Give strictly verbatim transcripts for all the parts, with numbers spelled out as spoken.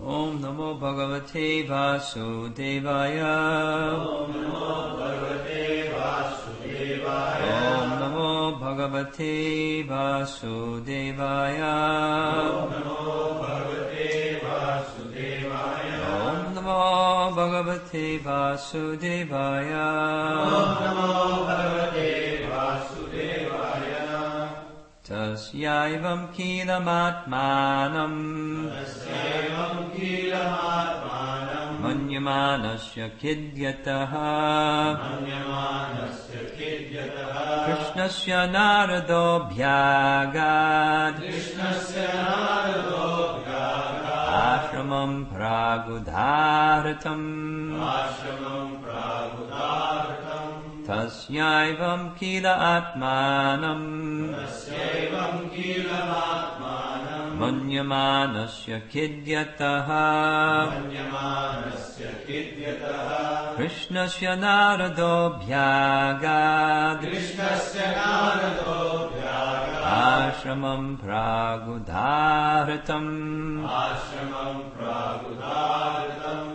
Om Namo Bhagavate Vasudevaya. Om Namo Bhagavate Vasudevaya. Om Namo Bhagavate Vasudevaya. Om Namo Bhagavate Vasudevaya. Om Namo Bhagavate Vasudevaya. Om Namo Bhagavate Vasudevaya. Tasyaivam kilamatmanam. Tasyaivam kilamatmanam. Manyamanasya kidyataha. Manyamanasya kidyataha. Krishnasya narado bhyagad. Krishnasya narado bhyagad. Ashramam pragudharatam. Ashramam pragudharatam. Tasyaivam kila atmanam. Tasyaivam kilamatmanam. Manyamanasya kidyataha. Manyamanasya kidyataha. Krishnasya narado bhyagad. Krishnasya narado bhyagad. Ashramam pragudharatam. Ashramam pragudharatam.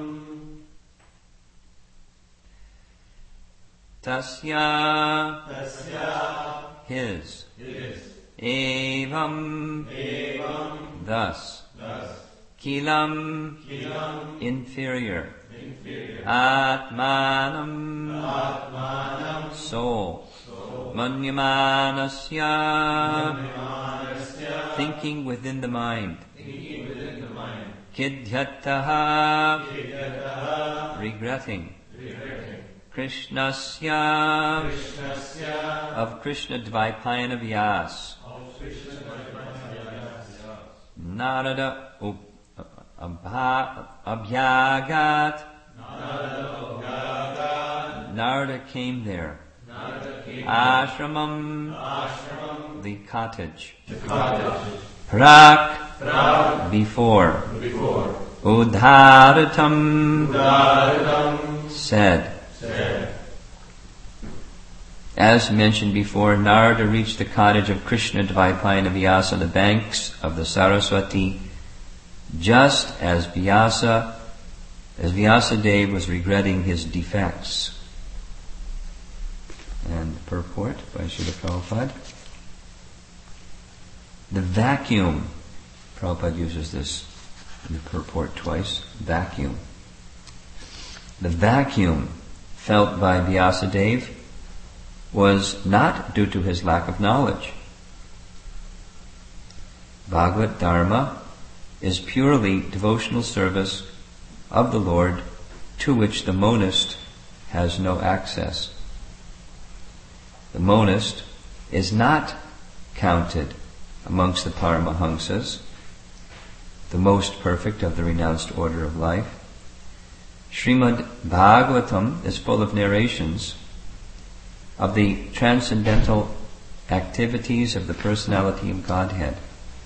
Tasya, Tasya, his, his, evam, evam, thus, thus, kilam, kilam, inferior, inferior, atmanam, atmanam, soul, soul, manyamanasya, manyamanasya, thinking within the mind, thinking within the mind, kidyataha, kidyataha, regretting, regretting, Krishnasya, Krishnasya, of Krishna Dvaipayana Vyas, of Krishna Dvaipayana, Narada up- abha- Abhyagat, Narada Bhagavad, Narada came there, Narada came, Ashramam, Ashram, the cottage, the cottage, Prak, Prak, before, before, Udharatam, Udharatam, said. said, As mentioned before, Narada reached the cottage of Krishna Dvaipayana Vyasa on the banks of the Saraswati, just as Vyasa, as Vyasadeva was regretting his defects. And purport by Srila Prabhupada. The vacuum, Prabhupada uses this in the purport twice, vacuum. The vacuum felt by Vyasadeva was not due to his lack of knowledge. Bhagavad Dharma is purely devotional service of the Lord to which the monist has no access. The monist is not counted amongst the Paramahamsas, the most perfect of the renounced order of life. Srimad Bhagavatam is full of narrations of the transcendental activities of the personality of Godhead.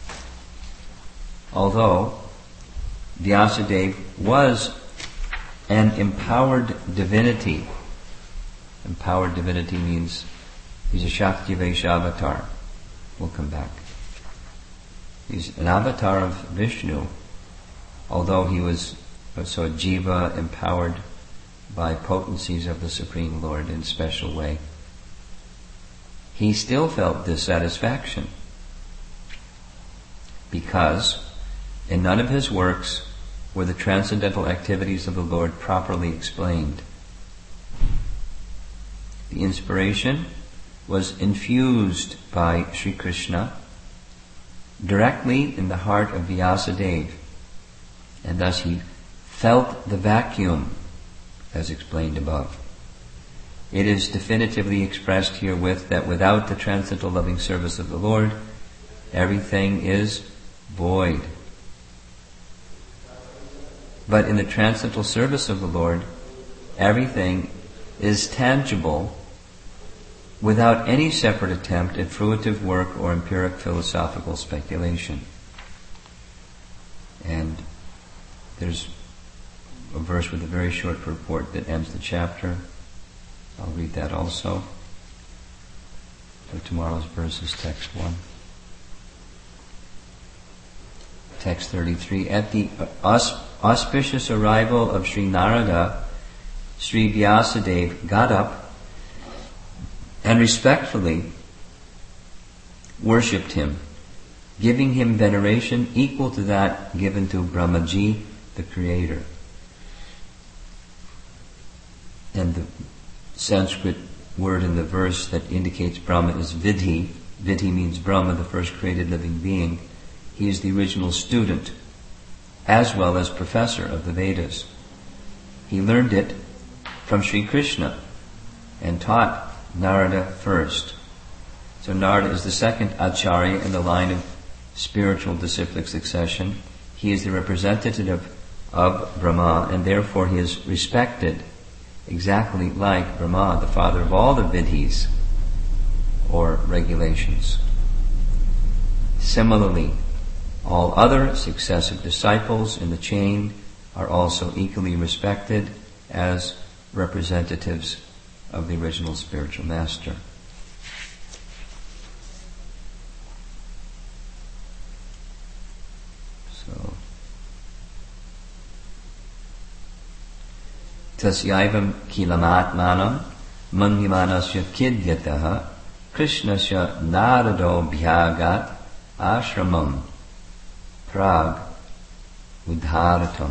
Although Vyasadeva was an empowered divinity, empowered divinity means he's a Shakti Vaishyavatar. We'll come back. He's an avatar of Vishnu, although he was so a jiva empowered by potencies of the Supreme Lord in a special way. He still felt dissatisfaction because in none of his works were the transcendental activities of the Lord properly explained. The inspiration was infused by Sri Krishna directly in the heart of Vyasadeva, and thus he felt the vacuum, as explained above. It is definitively expressed herewith that without the transcendental loving service of the Lord, everything is void. But in the transcendental service of the Lord, everything is tangible without any separate attempt at fruitive work or empiric philosophical speculation. And there's a verse with a very short purport that ends the chapter. I'll read that also. So tomorrow's verse is text one. text thirty-three, at the aus- auspicious arrival of Sri Narada, Sri Vyasadeva got up and respectfully worshipped him, giving him veneration equal to that given to Brahmaji, the creator. And the Sanskrit word in the verse that indicates Brahma is Vidhi. Vidhi means Brahma, the first created living being. He is the original student, as well as professor of the Vedas. He learned it from Sri Krishna and taught Narada first. So Narada is the second Acharya in the line of spiritual disciplic succession. He is the representative of Brahma, and therefore he is respected exactly like Brahma, the father of all the Vidhis, or regulations. Similarly, all other successive disciples in the chain are also equally respected as representatives of the original spiritual master. So, tasyaivam kilamatmanam manhimanasya kidyataha krishnasya narado bhyagat ashramam prag udharatam.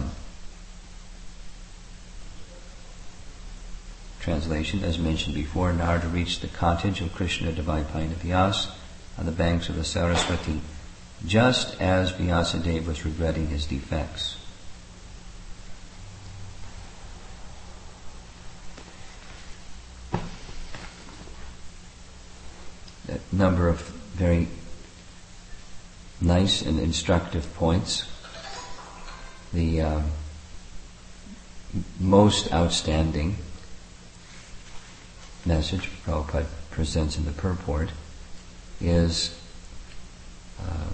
Translation, as mentioned before, Narada reached the cottage of Krishna Dvaipayana Vyas on the banks of the Saraswati, just as Vyasadeva was regretting his defects. A number of very nice and instructive points. The uh, most outstanding message Prabhupada presents in the purport is uh,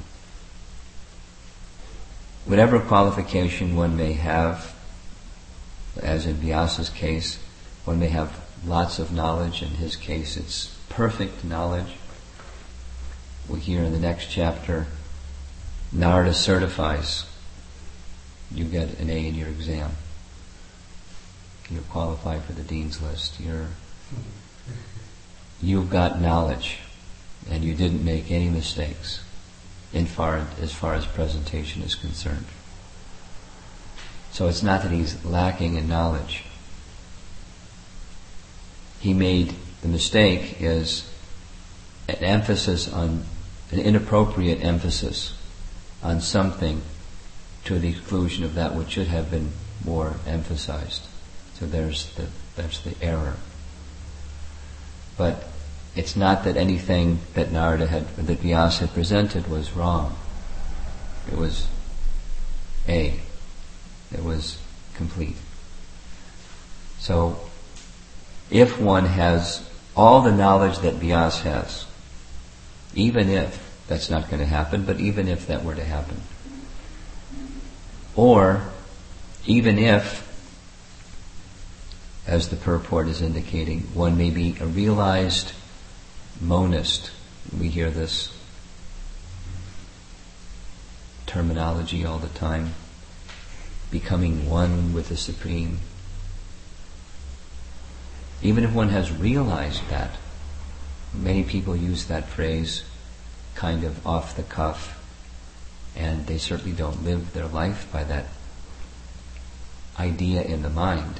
whatever qualification one may have, as in Vyasa's case, one may have lots of knowledge. In his case, it's perfect knowledge. We hear in the next chapter, Narada certifies you get an A in your exam. You're qualified for the dean's list. You're You've got knowledge, and you didn't make any mistakes in far, as far as presentation is concerned. So it's not that he's lacking in knowledge. He made the mistake is an emphasis on, an inappropriate emphasis on something to the exclusion of that which should have been more emphasized. So there's the, that's the error. But it's not that anything that Narada had, that Vyasa had presented was wrong. It was A. It was complete. So, if one has all the knowledge that Vyasa has, even if that's not going to happen, but even if that were to happen, or even if, as the purport is indicating, one may be a realized monist. We hear this terminology all the time, becoming one with the Supreme. Even if one has realized that, many people use that phrase kind of off the cuff, and they certainly don't live their life by that idea in the mind.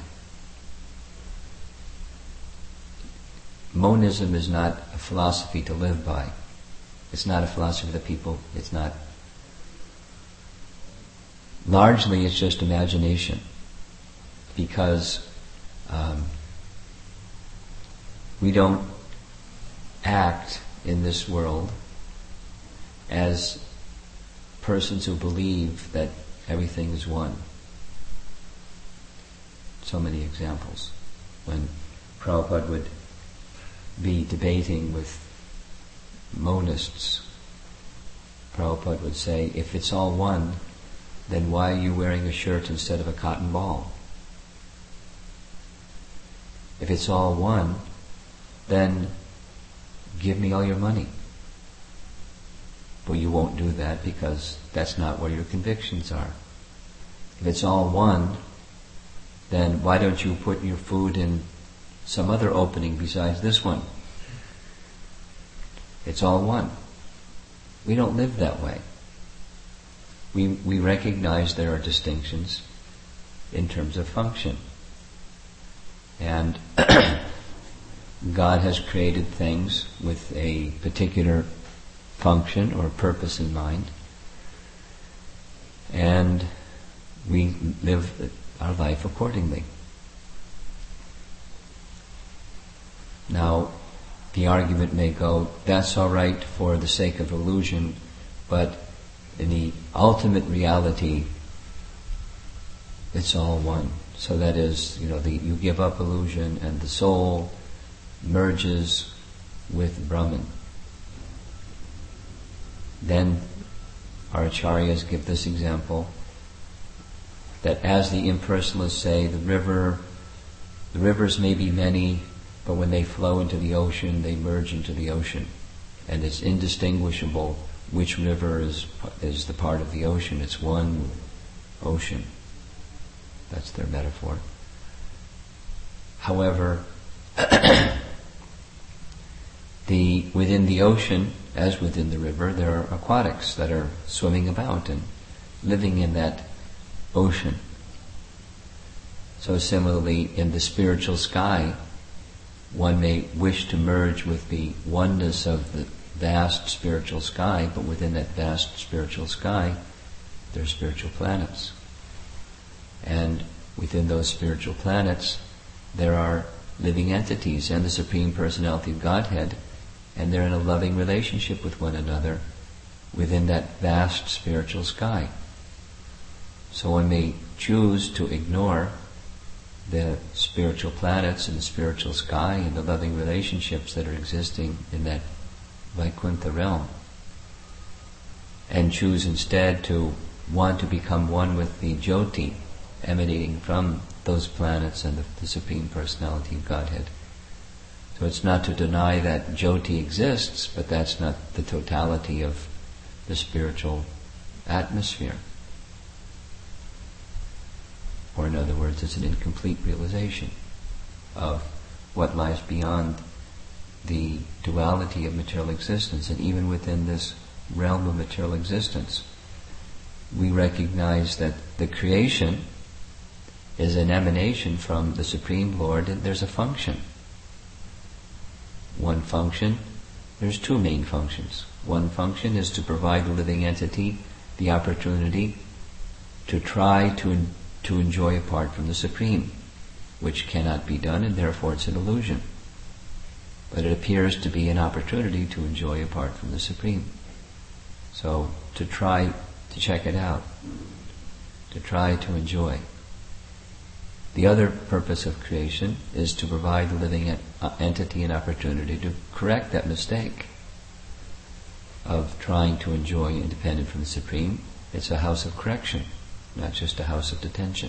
Monism is not a philosophy to live by. It's not a philosophy that people, it's not. Largely it's just imagination, because um, we don't act in this world as persons who believe that everything is one. So many examples. When Prabhupada would be debating with monists, Prabhupada would say, if it's all one, then why are you wearing a shirt instead of a cotton ball? If it's all one, then give me all your money. But you won't do that because that's not where your convictions are. If it's all one, then why don't you put your food in some other opening besides this one? It's all one. We don't live that way. We we recognize there are distinctions in terms of function. And God has created things with a particular function or purpose in mind. And we live our life accordingly. Now, the argument may go, that's all right for the sake of illusion, but in the ultimate reality, it's all one. So that is, you know, the, you give up illusion and the soul merges with Brahman. Then our acharyas give this example, that as the impersonalists say, the river, the rivers may be many, but when they flow into the ocean, they merge into the ocean. And it's indistinguishable which river is is the part of the ocean. It's one ocean. That's their metaphor. However, the within the ocean, as within the river, there are aquatics that are swimming about and living in that ocean. So similarly, in the spiritual sky, one may wish to merge with the oneness of the vast spiritual sky, but within that vast spiritual sky, there are spiritual planets. And within those spiritual planets, there are living entities and the Supreme Personality of Godhead, and they're in a loving relationship with one another within that vast spiritual sky. So one may choose to ignore the spiritual planets and the spiritual sky and the loving relationships that are existing in that Vaikuntha realm, and choose instead to want to become one with the Jyoti emanating from those planets and the, the Supreme Personality of Godhead. So it's not to deny that Jyoti exists, but that's not the totality of the spiritual atmosphere. Or in other words, it's an incomplete realization of what lies beyond the duality of material existence. And even within this realm of material existence, we recognize that the creation is an emanation from the Supreme Lord, and there's a function. One function, there's two main functions. One function is to provide the living entity the opportunity to try to to enjoy apart from the Supreme, which cannot be done, and therefore it's an illusion. But it appears to be an opportunity to enjoy apart from the Supreme. So to try to check it out, to try to enjoy. The other purpose of creation is to provide the living entity an opportunity to correct that mistake of trying to enjoy independent from the Supreme. It's a house of correction, not just a house of detention.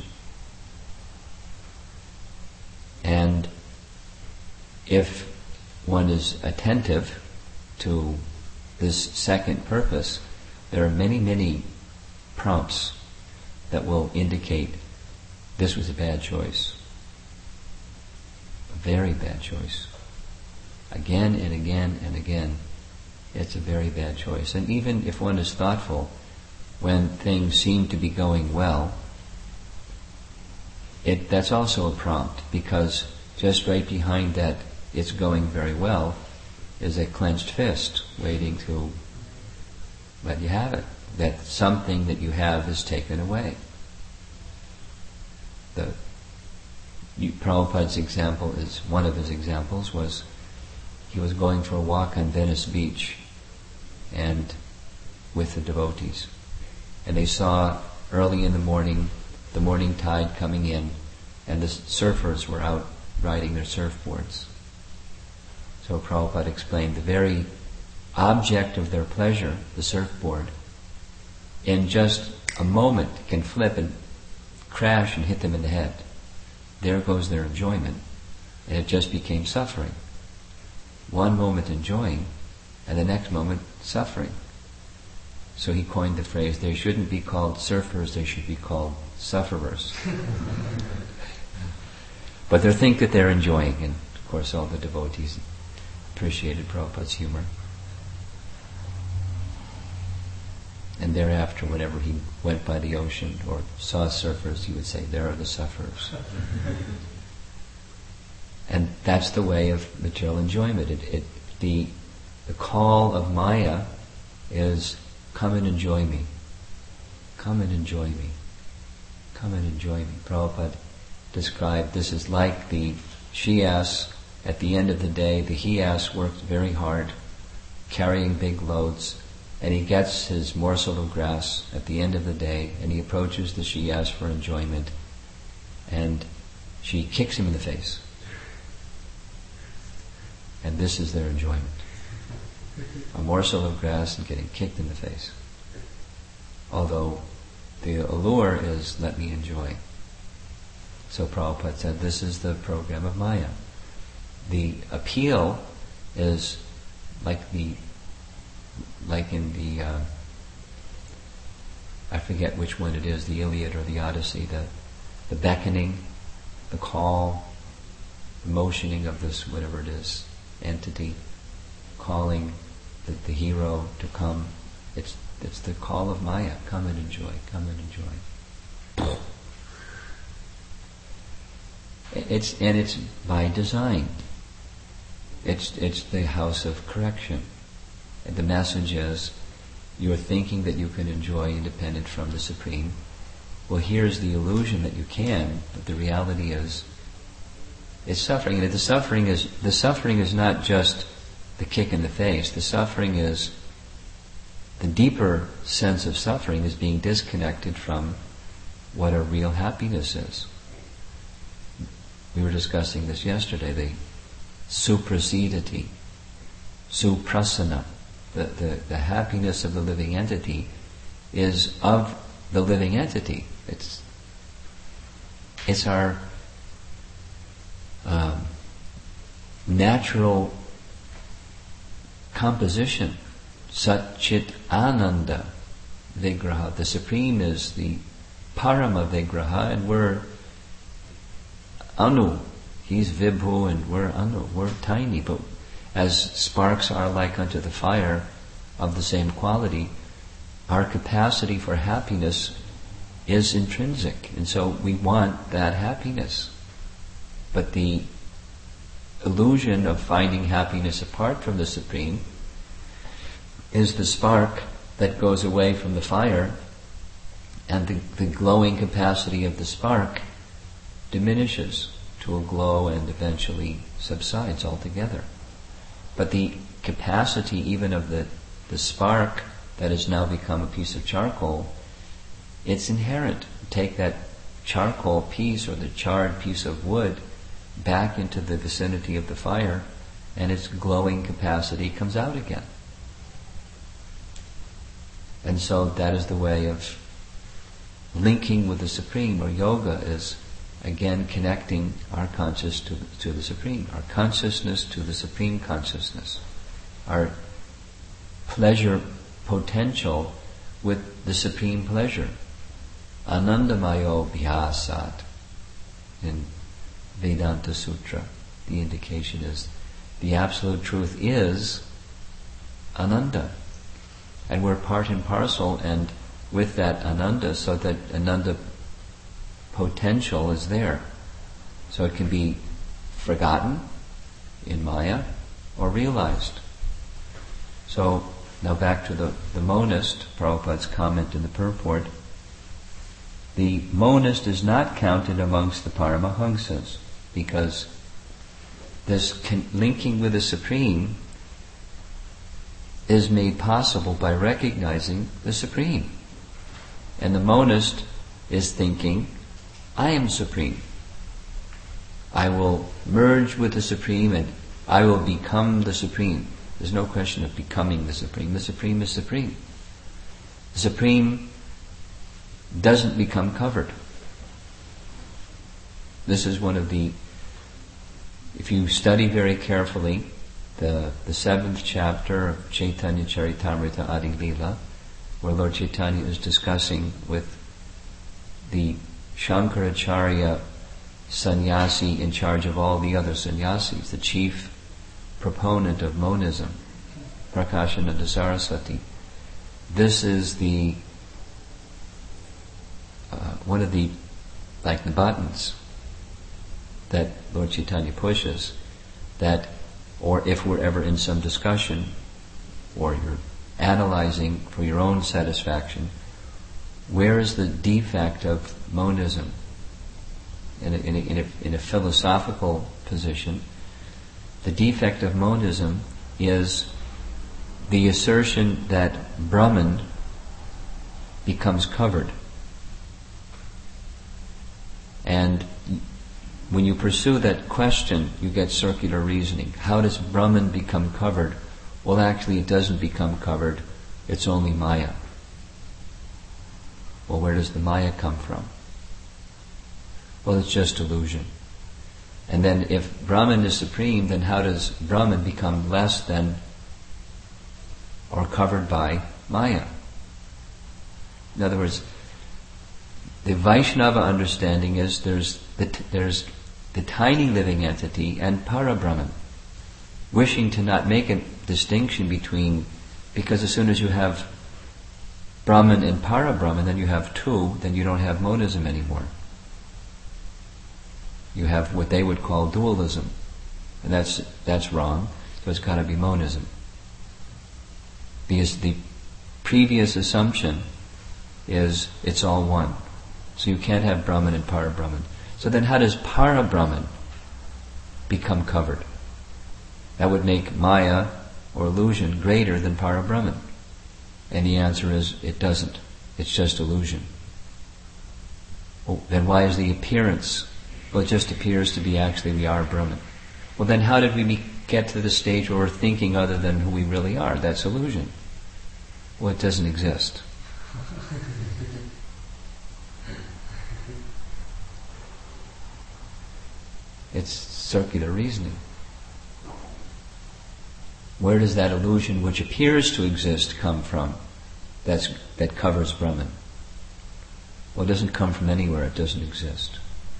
And if one is attentive to this second purpose, there are many, many prompts that will indicate this was a bad choice. A very bad choice. Again and again and again, it's a very bad choice. And even if one is thoughtful, when things seem to be going well, it that's also a prompt, because just right behind that it's going very well is a clenched fist waiting to let you have it. That something that you have is taken away. The you, Prabhupada's example is, one of his examples was, he was going for a walk on Venice Beach and with the devotees. And they saw early in the morning the morning tide coming in, and the surfers were out riding their surfboards. So Prabhupada explained the very object of their pleasure, the surfboard, in just a moment can flip and crash and hit them in the head. There goes their enjoyment, and it just became suffering. One moment enjoying, and the next moment suffering. So he coined the phrase, they shouldn't be called surfers, they should be called sufferers. But they think that they're enjoying, and of course all the devotees appreciated Prabhupada's humor. And thereafter, whenever he went by the ocean or saw surfers, he would say, there are the sufferers. And that's the way of material enjoyment. It, it, the, the call of Maya is, come and enjoy me. Come and enjoy me. Come and enjoy me. Prabhupada described this is like the she-ass at the end of the day. The he-ass works very hard, carrying big loads, and he gets his morsel of grass at the end of the day, and he approaches the she-ass for enjoyment, and she kicks him in the face. And this is their enjoyment. A morsel of grass and getting kicked in the face. Although the allure is, let me enjoy. So Prabhupada said, this is the program of Maya. The appeal is like the, like in the, uh, I forget which one it is, the Iliad or the Odyssey, the, the beckoning, the call, the motioning of this, whatever it is, entity, calling the, the hero to come. It's it's the call of Maya. Come and enjoy. Come and enjoy. It's and it's by design. It's it's the house of correction. And the message is, you're thinking that you can enjoy independent from the Supreme. Well, here's the illusion that you can, but the reality is, it's suffering. And the suffering is the suffering is not just the kick in the face. The suffering is the deeper sense of suffering is being disconnected from what a real happiness is. We were discussing this yesterday. The suprasidati, suprasana, the, the the happiness of the living entity is of the living entity. It's it's our Um, natural composition, Sat Chit Ananda Vigraha. The Supreme is the Parama Vigraha, and we're Anu. He's Vibhu and we're Anu. We're tiny, but as sparks are like unto the fire of the same quality, our capacity for happiness is intrinsic, and so we want that happiness. But the illusion of finding happiness apart from the Supreme is the spark that goes away from the fire, and the, the glowing capacity of the spark diminishes to a glow and eventually subsides altogether. But the capacity even of the, the spark that has now become a piece of charcoal, it's inherent. Take that charcoal piece or the charred piece of wood back into the vicinity of the fire, and its glowing capacity comes out again. And so that is the way of linking with the Supreme, or yoga is again connecting our conscious to, to the Supreme, our consciousness to the Supreme consciousness, our pleasure potential with the Supreme pleasure. Anandamayo bhyasat in Vedanta Sutra. The indication is the absolute truth is Ananda. And we're part and parcel and with that Ananda, so that Ananda potential is there. So it can be forgotten in Maya or realized. So now back to the, the monist, Prabhupada's comment in the purport. The monist is not counted amongst the Paramahamsas, because this con- linking with the Supreme is made possible by recognizing the Supreme. And the monist is thinking, I am Supreme. I will merge with the Supreme and I will become the Supreme. There's no question of becoming the Supreme. The Supreme is Supreme. The Supreme doesn't become covered. This is one of the, if you study very carefully the, the seventh chapter of Chaitanya Charitamrita Adi Lila, where Lord Chaitanya is discussing with the Shankaracharya sannyasi in charge of all the other sannyasis, the chief proponent of monism, Prakashananda Saraswati. This is the uh, one of the, like the buttons that Lord Chaitanya pushes, that, or if we're ever in some discussion, or you're analyzing for your own satisfaction, where is the defect of monism? In a, in a, in a, in a philosophical position, the defect of monism is the assertion that Brahman becomes covered. And when you pursue that question, you get circular reasoning. How does Brahman become covered? Well, actually it doesn't become covered. It's only Maya. Well, where does the Maya come from? Well, it's just illusion. And then if Brahman is supreme, then how does Brahman become less than or covered by Maya? In other words, the Vaishnava understanding is there's the, t- there's the tiny living entity and Parabrahman, wishing to not make a distinction between, because as soon as you have Brahman and Parabrahman, then you have two, then you don't have monism anymore. You have what they would call dualism, and that's that's wrong. So it's got to be monism, because the previous assumption is it's all one. So you can't have Brahman and Parabrahman. So then how does Parabrahman become covered? That would make Maya or illusion greater than Parabrahman. And the answer is it doesn't. It's just illusion. Well, then why is the appearance? Well, it just appears to be actually we are Brahman. Well, then how did we be, get to the stage where we're thinking other than who we really are? That's illusion. Well, it doesn't exist. It's circular reasoning. Where does that illusion which appears to exist come from? That's, that covers Brahman. Well, it doesn't come from anywhere. It doesn't exist.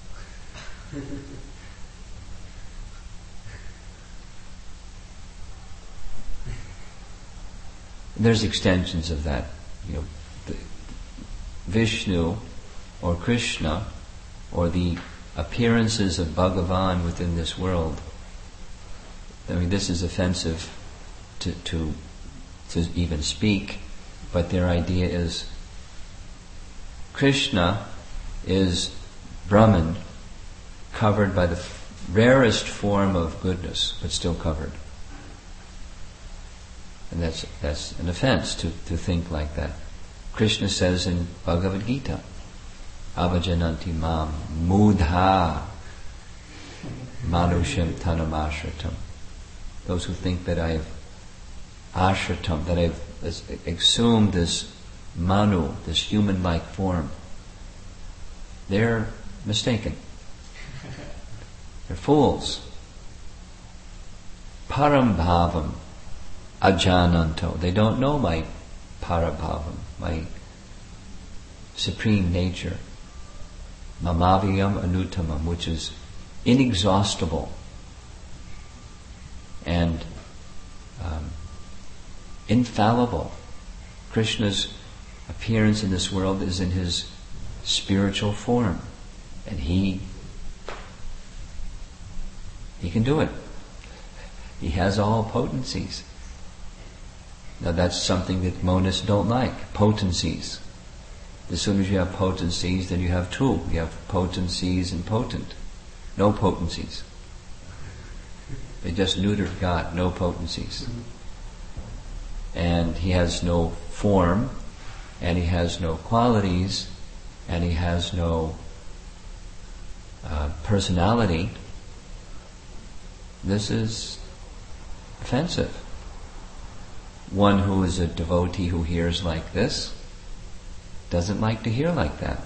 There's extensions of that. You know, the Vishnu or Krishna or the appearances of Bhagavan within this world. I mean, this is offensive to, to, to even speak, but their idea is Krishna is Brahman covered by the f- rarest form of goodness, but still covered. And that's that's an offense to, to think like that. Krishna says in Bhagavad Gita, Avajananti mam mudha manusham tanam ashratam. Those who think that I've ashratam, that I've assumed this manu, this human-like form, they're mistaken. They're fools. Parambhavam ajananto. They don't know my parabhavam, my supreme nature. Mamaviyam anutamam, which is inexhaustible and um, infallible. Krishna's appearance in this world is in his spiritual form, and he he can do it. He has all potencies. Now that's something that monists don't like, potencies. As soon as you have potencies, then you have two. You have potencies and potent. No potencies. They just neutered God, no potencies. And he has no form, and he has no qualities, and he has no uh, personality. This is offensive. One who is a devotee who hears like this doesn't like to hear like that.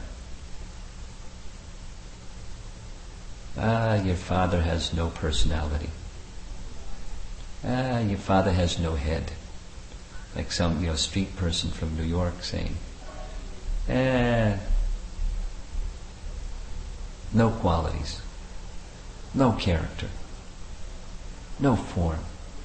Ah, your father has no personality. Ah, your father has no head. like some, you know, street person from New York saying, eh, no qualities, no character, no form.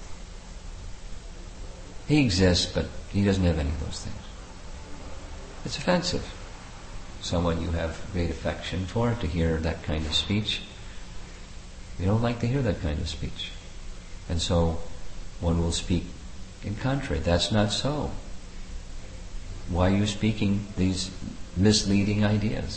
He exists, but he doesn't have any of those things. It's offensive. Someone you have great affection for, to hear that kind of speech. You don't like to hear that kind of speech. And so one will speak in contrary. That's not so. Why are you speaking these misleading ideas?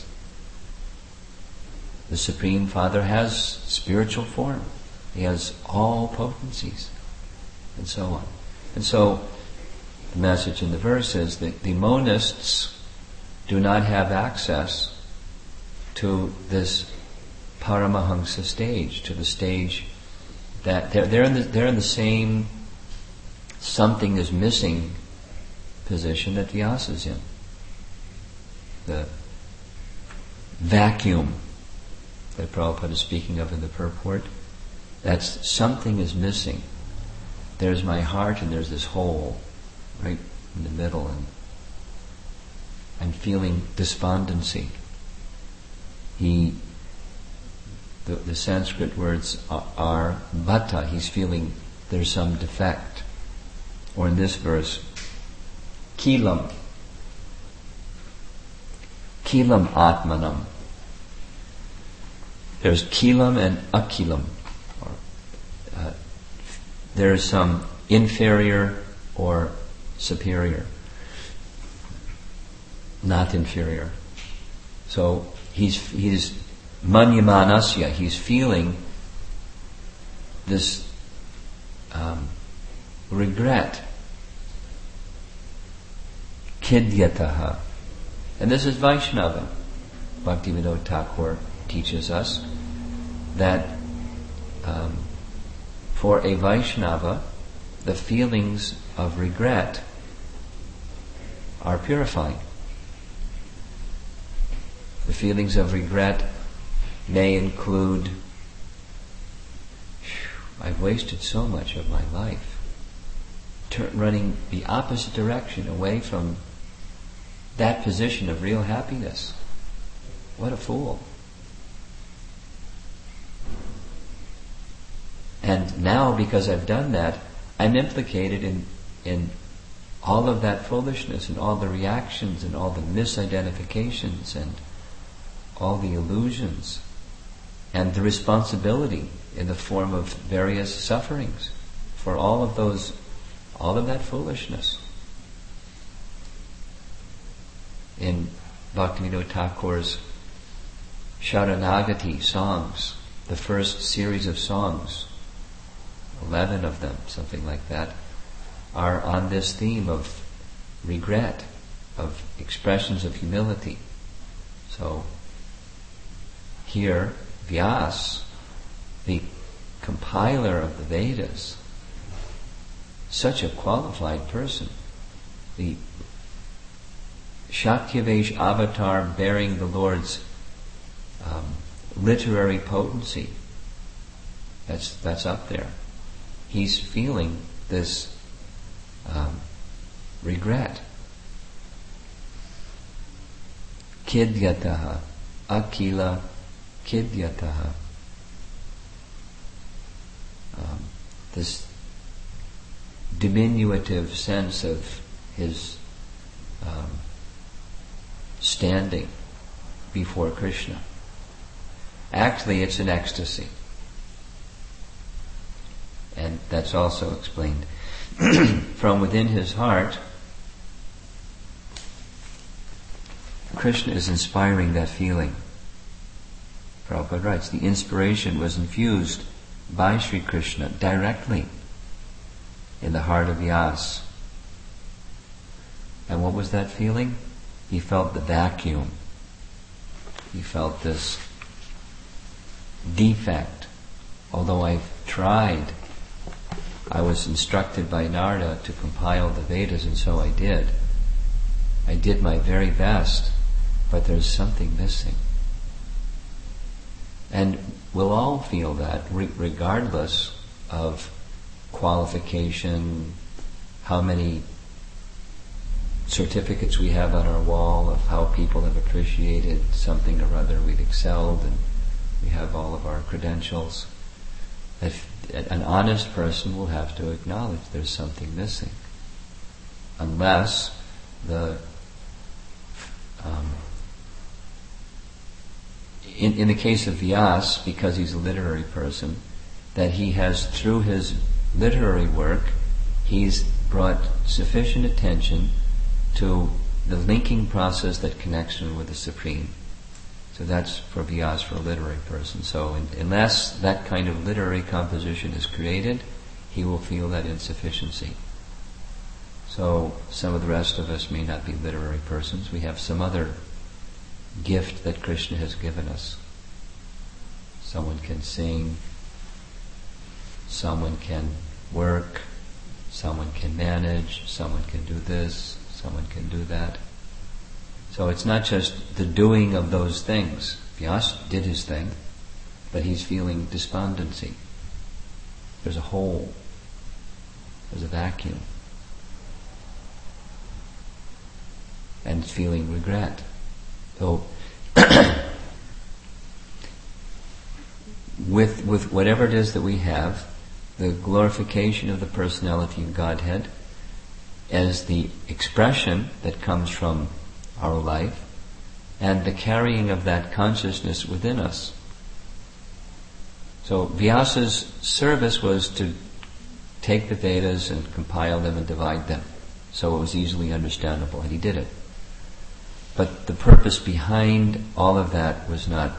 The Supreme Father has spiritual form. He has all potencies, and so on. And so the message in the verse is that the monists do not have access to this Paramahamsa stage, to the stage that they're, they're, in the, they're in the same something is missing position that Vyasa's in. The vacuum that Prabhupada is speaking of in the purport, that's something is missing. There's my heart and there's this hole right in the middle, and I'm feeling despondency. He, the, the Sanskrit words are, are bhata, he's feeling there's some defect. Or in this verse, kilam, kilam atmanam. There's kilam and akilam. Or, uh, there is some inferior or superior, not inferior. So he's he's manyamanasya. He's feeling this um, regret. Kidyataha, and this is Vaishnava. Bhaktivinoda Thakur teaches us that um, for a Vaishnava, the feelings of regret are purifying. The feelings of regret may include, I've wasted so much of my life, Tur- running the opposite direction, away from that position of real happiness. What a fool. And now, because I've done that, I'm implicated in in all of that foolishness and all the reactions and all the misidentifications and all the illusions and the responsibility in the form of various sufferings for all of those, all of that foolishness. In Bhaktivinoda Thakur's Sharanagati songs, the first series of songs, eleven of them, something like that, are on this theme of regret, of expressions of humility. So here, Vyas, the compiler of the Vedas, such a qualified person, the Shakyavesh avatar bearing the Lord's um, literary potency, that's that's up there. He's feeling this um, regret. Kidyataha, akila kidyataha. Um, this diminutive sense of his um, standing before Krishna. Actually, it's an ecstasy. And that's also explained. From within his heart, Krishna is inspiring that feeling. Prabhupada writes, the inspiration was infused by Sri Krishna directly in the heart of Vyas. And what was that feeling? He felt the vacuum. He felt this defect. Although I've tried, I was instructed by Narada to compile the Vedas, and so I did. I did my very best, but there's something missing. And we'll all feel that, re- regardless of qualification, how many certificates we have on our wall of how people have appreciated something or other we've excelled, and we have all of our credentials. If an honest person will have to acknowledge there's something missing, unless the um, in, in the case of Vyas, because he's a literary person, that he has, through his literary work, he's brought sufficient attention to the linking process that connects him with the Supreme. So that's for Vyas, for a literary person. So in, unless that kind of literary composition is created, he will feel that insufficiency. So some of the rest of us may not be literary persons. We have some other gift that Krishna has given us. Someone can sing, someone can work, someone can manage, someone can do this, someone can do that. So it's not just the doing of those things. Vyas did his thing, but he's feeling despondency. There's a hole. There's a vacuum. And feeling regret. So with with whatever it is that we have, the glorification of the personality of Godhead as the expression that comes from our life, and the carrying of that consciousness within us. So Vyasa's service was to take the Vedas and compile them and divide them, so it was easily understandable, and he did it. But the purpose behind all of that was not.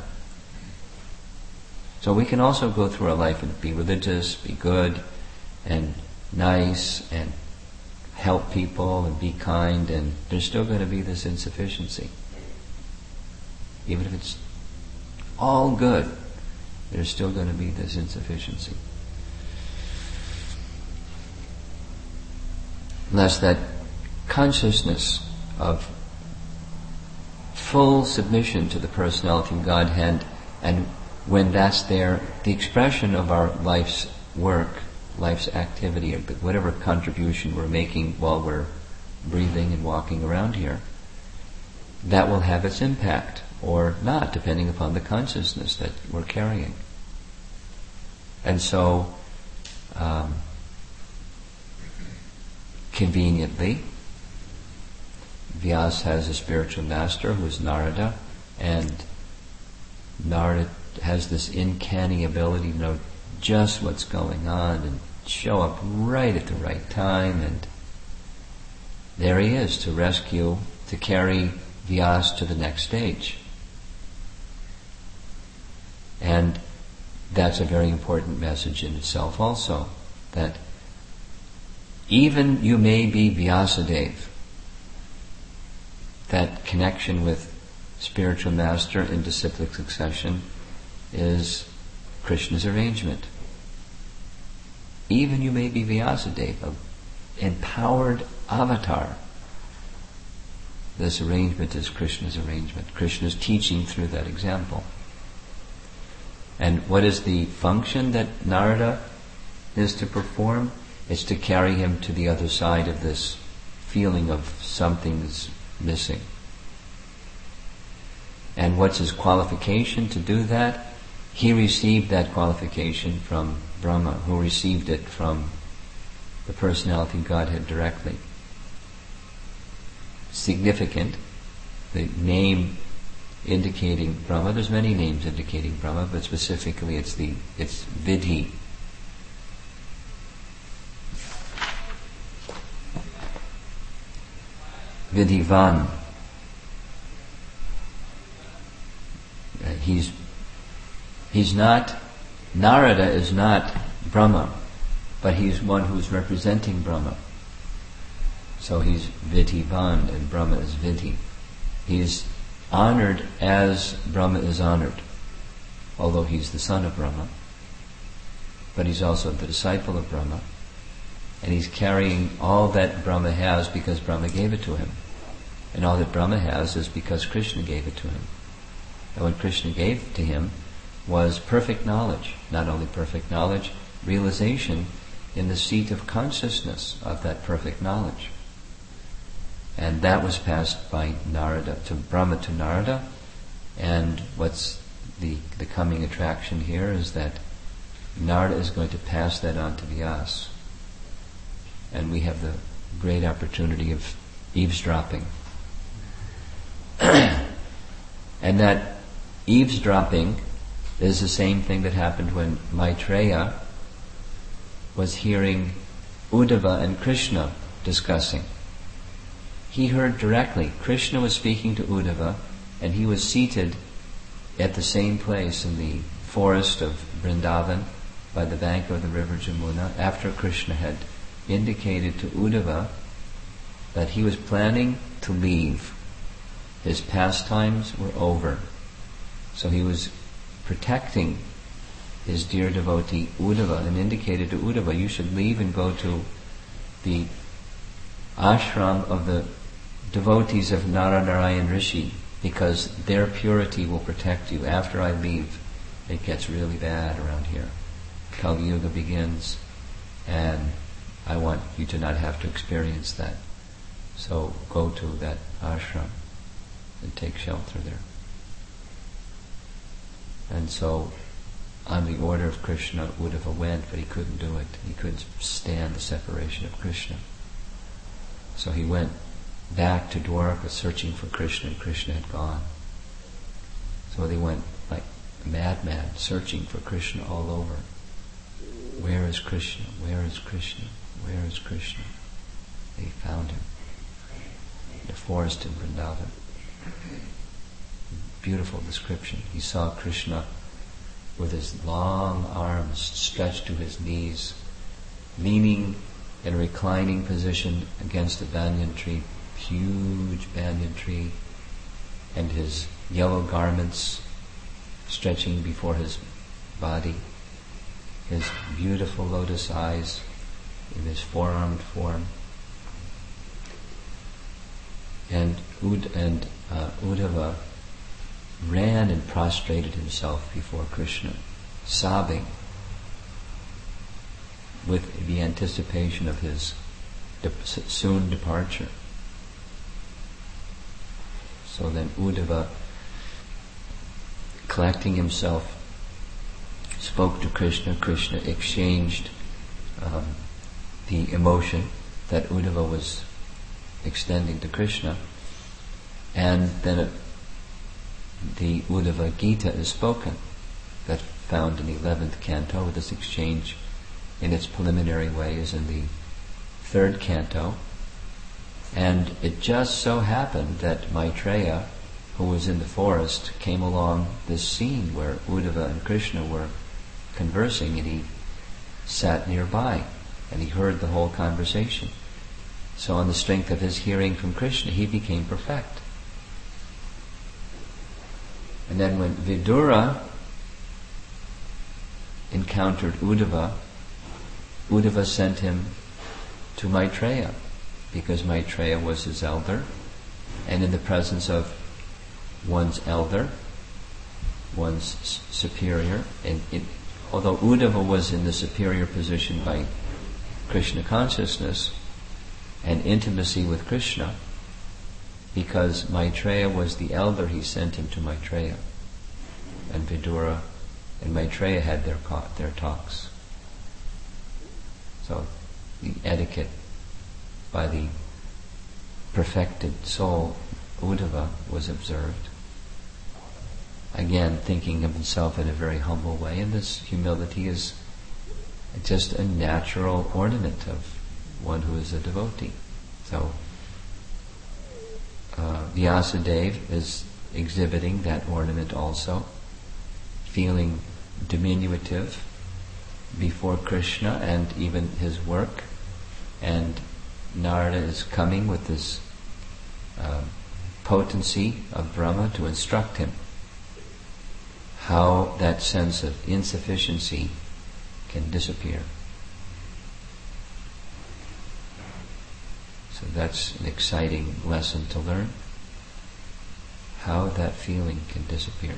So we can also go through our life and be religious, be good, and nice, and help people, and be kind, and there's still going to be this insufficiency. Even if it's all good, there's still going to be this insufficiency. Unless that consciousness of full submission to the personality of Godhead, and when that's there, the expression of our life's work, life's activity, or whatever contribution we're making while we're breathing and walking around here, that will have its impact, or not, depending upon the consciousness that we're carrying. And so, um, conveniently, Vyas has a spiritual master who is Narada, and Narada has this uncanny ability to know just what's going on and show up right at the right time, and there he is to rescue, to carry Vyas to the next stage. And that's a very important message in itself also, that even you may be Vyasadeva, that connection with spiritual master in disciplic succession is Krishna's arrangement. Even you may be Vyasadeva, empowered avatar. This arrangement is Krishna's arrangement. Krishna's teaching through that example. And what is the function that Narada is to perform? It's to carry him to the other side of this feeling of something's missing. And what's his qualification to do that? He received that qualification from Brahma, who received it from the personality of Godhead directly. Significant, the name indicating Brahma, there's many names indicating Brahma, but specifically it's the it's Vidhi. Vidhivan. Uh, he's he's not, Narada is not Brahma, but he's one who's representing Brahma. So he's Vidhivan and Brahma is Vidhi. He's honored as Brahma is honored, although he's the son of Brahma. But he's also the disciple of Brahma. And he's carrying all that Brahma has because Brahma gave it to him. And all that Brahma has is because Krishna gave it to him. And what Krishna gave to him was perfect knowledge. Not only perfect knowledge, realization in the seat of consciousness of that perfect knowledge. And that was passed by Narada to Brahma to Narada. And what's the, the coming attraction here is that Narada is going to pass that on to Vyasa. And we have the great opportunity of eavesdropping. And that eavesdropping is the same thing that happened when Maitreya was hearing Uddhava and Krishna discussing. He heard directly. Krishna was speaking to Uddhava, and he was seated at the same place in the forest of Vrindavan by the bank of the river Jamuna after Krishna had indicated to Uddhava that he was planning to leave. His pastimes were over. So he was protecting his dear devotee Uddhava and indicated to Uddhava, you should leave and go to the ashram of the devotees of Naranarayan Rishi, because their purity will protect you. After I leave, it gets really bad around here. Kali Yuga begins, and I want you to not have to experience that. So go to that ashram and take shelter there. And so, on the order of Krishna, Uddhava went, but he couldn't do it. He couldn't stand the separation of Krishna. So he went back to Dwarka searching for Krishna, and Krishna had gone. So they went like a madman, searching for Krishna all over. Where is Krishna? Where is Krishna? Where is Krishna? They found him in the forest in Vrindavan. Beautiful description. He saw Krishna with his long arms stretched to his knees, leaning in a reclining position against a banyan tree, huge banyan tree, and his yellow garments stretching before his body, his beautiful lotus eyes in his four-armed form. And Ud and uh, Uddhava ran and prostrated himself before Krishna, sobbing with the anticipation of his de- soon departure. So then Uddhava, collecting himself, spoke to Krishna. Krishna exchanged um, the emotion that Uddhava was extending to Krishna, and then it, the Uddhava Gita is spoken, that found in the eleventh canto. This exchange in its preliminary way is in the third canto. And it just so happened that Maitreya, who was in the forest, came along this scene where Uddhava and Krishna were conversing, and he sat nearby and he heard the whole conversation. So on the strength of his hearing from Krishna, he became perfect. And then when Vidura encountered Uddhava, Uddhava sent him to Maitreya, because Maitreya was his elder, and in the presence of one's elder, one's s- superior, and it, although Uddhava was in the superior position by Krishna consciousness and intimacy with Krishna, because Maitreya was the elder, he sent him to Maitreya. And Vidura and Maitreya had their their talks. So the etiquette by the perfected soul, Uddhava, was observed. Again, thinking of himself in a very humble way, and this humility is just a natural ornament of one who is a devotee. So uh, Vyasadeva is exhibiting that ornament also, feeling diminutive before Krishna and even his work, and Narada is coming with this uh, potency of Brahma to instruct him how that sense of insufficiency can disappear. So that's an exciting lesson to learn, how that feeling can disappear.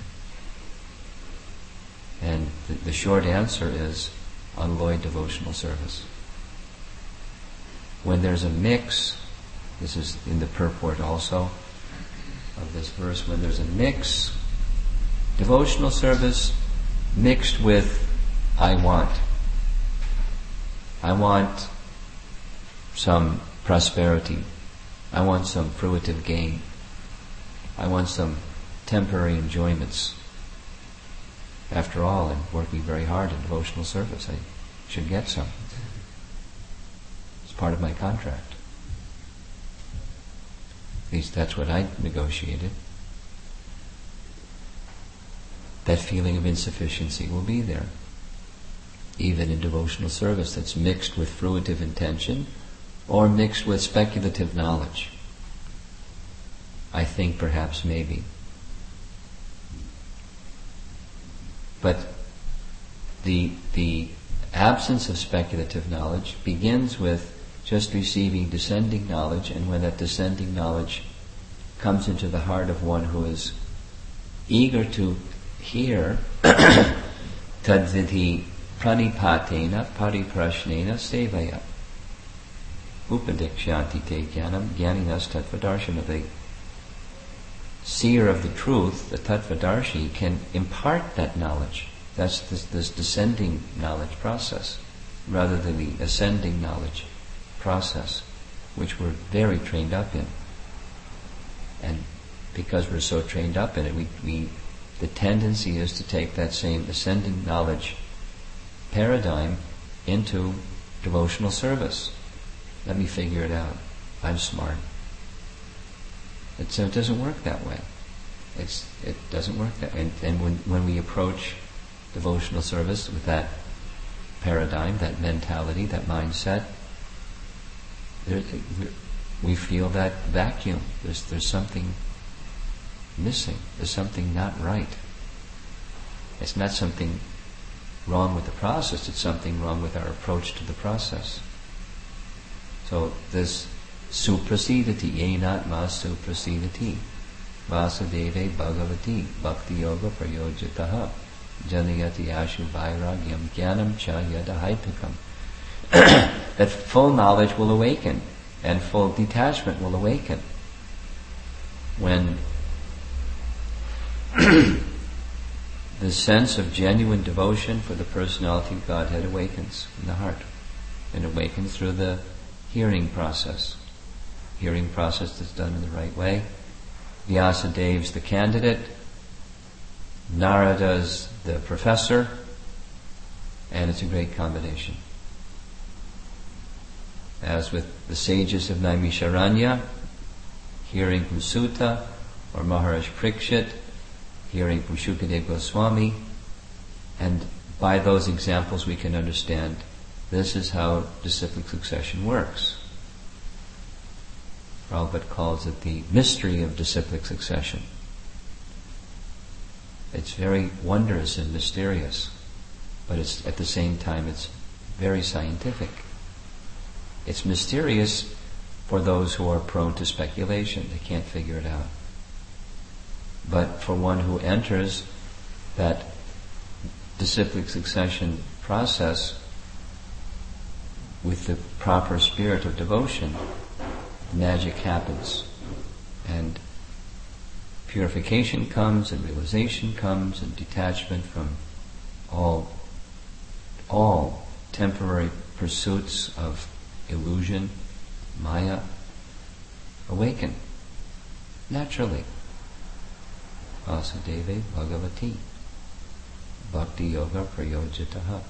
And the, the short answer is unalloyed devotional service. When there's a mix This is in the purport also of this verse. When there's a mix, devotional service mixed with I want. I want some prosperity. I want some fruitive gain. I want some temporary enjoyments. After all, I'm working very hard in devotional service. I should get some. It's part of my contract. At least that's what I negotiated. That feeling of insufficiency will be there. Even in devotional service that's mixed with fruitive intention or mixed with speculative knowledge. I think perhaps maybe. But the the absence of speculative knowledge begins with just receiving descending knowledge, and when that descending knowledge comes into the heart of one who is eager to hear, tadvidhi pranipatena pariprashnena sevaya upadikshanti te jnanam jnaninas tattvadarshana. The seer of the truth, the tattvadarshi, can impart that knowledge. That's this, this descending knowledge process, rather than the ascending knowledge process, which we're very trained up in. And because we're so trained up in it, we, we the tendency is to take that same ascending knowledge paradigm into devotional service. Let me figure it out. I'm smart. It, so it doesn't work that way. It's, it doesn't work that way. And, and when, when we approach devotional service with that paradigm, that mentality, that mindset, there, we feel that vacuum. There's, there's something missing. There's something not right. It's not something wrong with the process, it's something wrong with our approach to the process. So this suprasidati, yenatma suprasidati, vasudeve bhagavati, bhakti yoga prayojitaha, janayati ashu vairagyam jnanam cha yadahaitukam. That full knowledge will awaken, and full detachment will awaken when the sense of genuine devotion for the personality of Godhead awakens in the heart. And awakens through the hearing process. Hearing process that's done in the right way. Vyasadev's the candidate. Narada's the professor. And it's a great combination. As with the sages of Naimisharanya, hearing from Sutta, or Maharaj Parikshit, hearing from Shukadeva Goswami, and by those examples we can understand this is how disciplic succession works. Prabhupada calls it the mystery of disciplic succession. It's very wondrous and mysterious, but it's at the same time it's very scientific. It's mysterious for those who are prone to speculation. They can't figure it out. But for one who enters that disciplic succession process with the proper spirit of devotion, magic happens. And purification comes, and realization comes, and detachment from all, all temporary pursuits of illusion, maya, awaken naturally. Vasudeve Bhagavati, Bhakti Yoga Prayojitaha.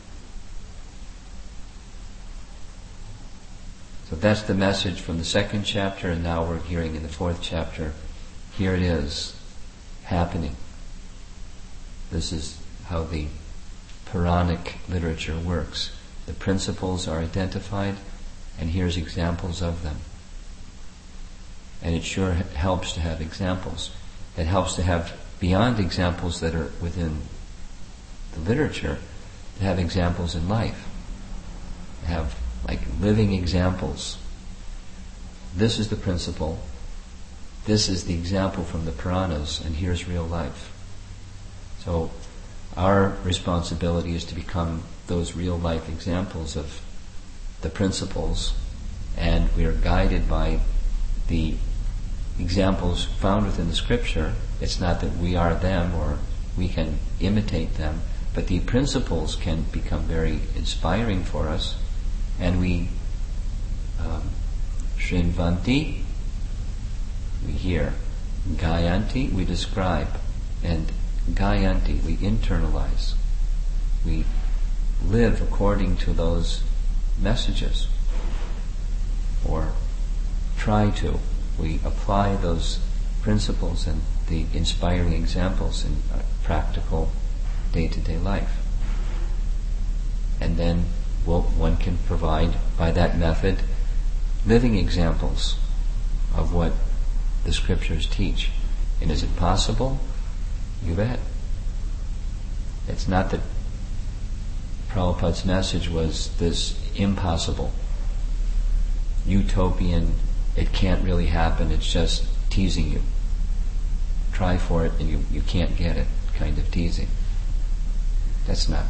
So that's the message from the second chapter, and now we're hearing in the fourth chapter. Here it is, happening. This is how the Puranic literature works. The principles are identified, and here's examples of them. And it sure helps to have examples. It helps to have, beyond examples that are within the literature, to have examples in life. Have like living examples. This is the principle. This is the example from the Puranas, and here's real life. So our responsibility is to become those real life examples of the principles, and we are guided by the examples found within the scripture, it's not that we are them or we can imitate them, but the principles can become very inspiring for us, and we um, Shrinvanti, we hear, Gayanti, we describe, and Gayanti, we internalize. We live according to those messages, or try to. We apply those principles and the inspiring examples in uh, practical day-to-day life. And then well, one can provide, by that method, living examples of what the scriptures teach. And is it possible? You bet. It's not that Prabhupada's message was this impossible, utopian, it can't really happen, it's just teasing you. Try for it and you, you can't get it, kind of teasing. That's not.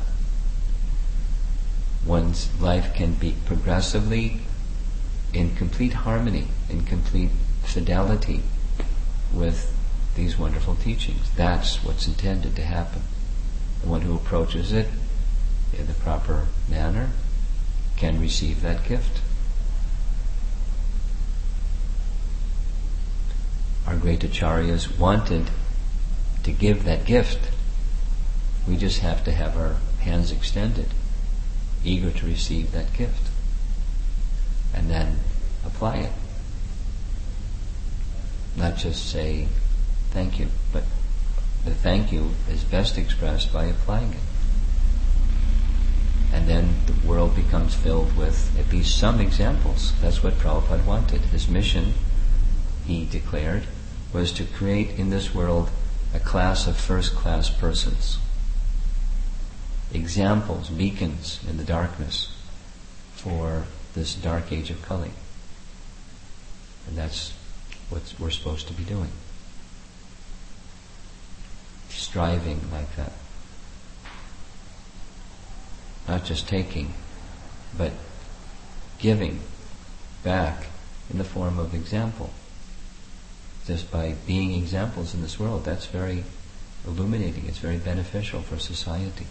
One's life can be progressively in complete harmony, in complete fidelity with these wonderful teachings. That's what's intended to happen. The one who approaches it in the proper manner can receive that gift. Our great acharyas wanted to give that gift. We just have to have our hands extended, eager to receive that gift, and then apply it. Not just say thank you, but the thank you is best expressed by applying it. And then the world becomes filled with at least some examples. That's what Prabhupada wanted. His mission, he declared, was to create in this world a class of first-class persons. Examples, beacons in the darkness for this dark age of Kali. And that's what we're supposed to be doing. Striving like that. Not just taking, but giving back in the form of example. Just by being examples in this world, that's very illuminating, it's very beneficial for society.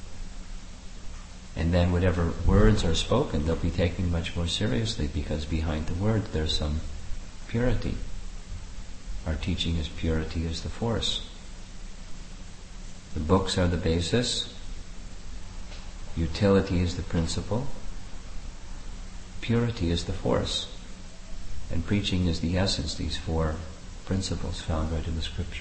And then whatever words are spoken, they'll be taken much more seriously, because behind the word there's some purity. Our teaching is purity is the force. The books are the basis, utility is the principle, purity is the force, and preaching is the essence, these four principles found right in the scripture.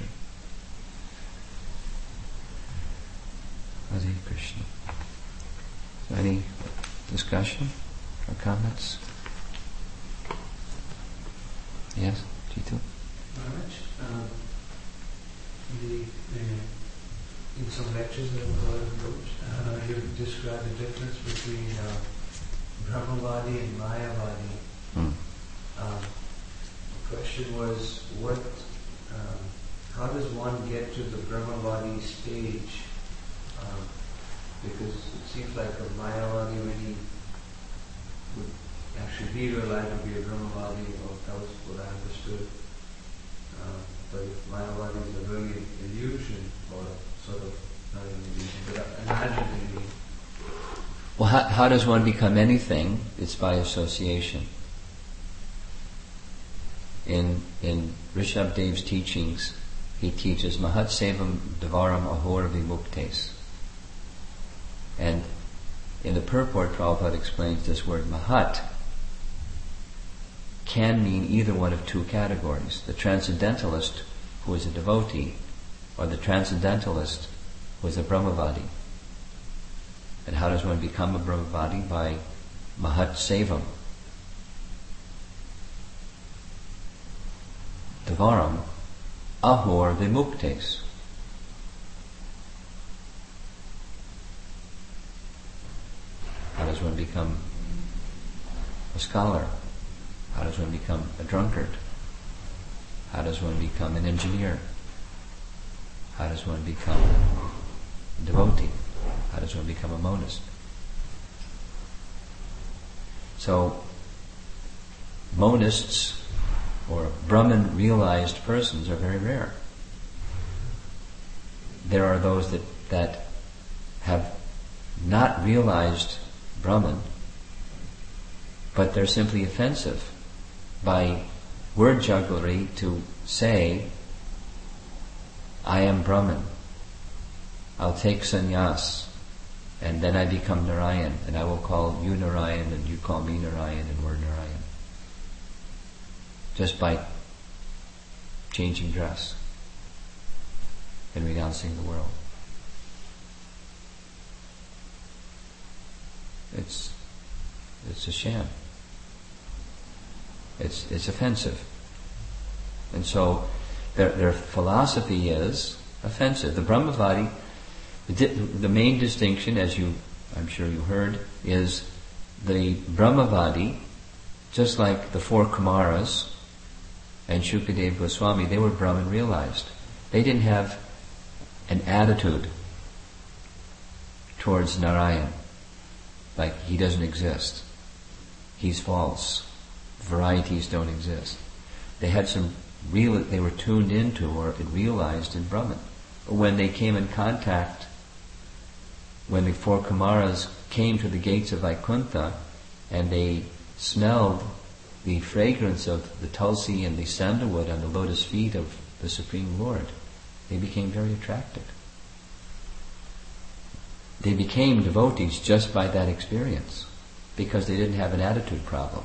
Hare Krishna. Any discussion or comments? Yes, Jitu? Maharaj, um, the, uh, in some lectures that I've heard of yours, uh, you described the difference between uh, Brahmavadi and Mayavadi. Hmm. Um, the question was, what, um, how does one get to the Brahmavadi stage? Um, because it seems like a Mayavadi really would actually be realized to be a Brahmavadi, or that was what I understood. Uh, but if Mayavadi is a really illusion, or sort of, not an illusion, but an imaginary. Well, how, how does one become anything? It's by association. In in Rishabh-Dev's teachings, he teaches Mahat Sevam Dvaram Ahor Vimuktes. And in the purport, Prabhupada explains this word Mahat can mean either one of two categories. The transcendentalist who is a devotee, or the transcendentalist who is a Brahmavadi. And how does one become a Brahmavadi? By Mahat Sevam. Dvaram Ahor Vimuktes. How does one become a scholar? How does one become a drunkard? How does one become an engineer? How does one become a devotee? How does one become a monist? So, monists or Brahman realized persons are very rare. There are those that, that have not realized Brahman, but they're simply offensive by word jugglery to say, I am Brahman, I'll take sannyas, and then I become Narayan, and I will call you Narayan, and you call me Narayan, and we're Narayan. Just by changing dress and renouncing the world. It's it's a sham. It's it's offensive. And so their their philosophy is offensive. The Brahmavadi, the, di- the main distinction, as you I'm sure you heard, is the Brahmavadi, just like the four Kumaras and Shukadev Goswami, they were Brahman realized. They didn't have an attitude towards Narayan, like he doesn't exist, he's false, varieties don't exist. They had some real, they were tuned into or realized in Brahman. When they came in contact, when the four Kumaras came to the gates of Vaikuntha and they smelled the fragrance of the tulsi and the sandalwood on the lotus feet of the Supreme Lord, they became very attracted. They became devotees just by that experience, because they didn't have an attitude problem.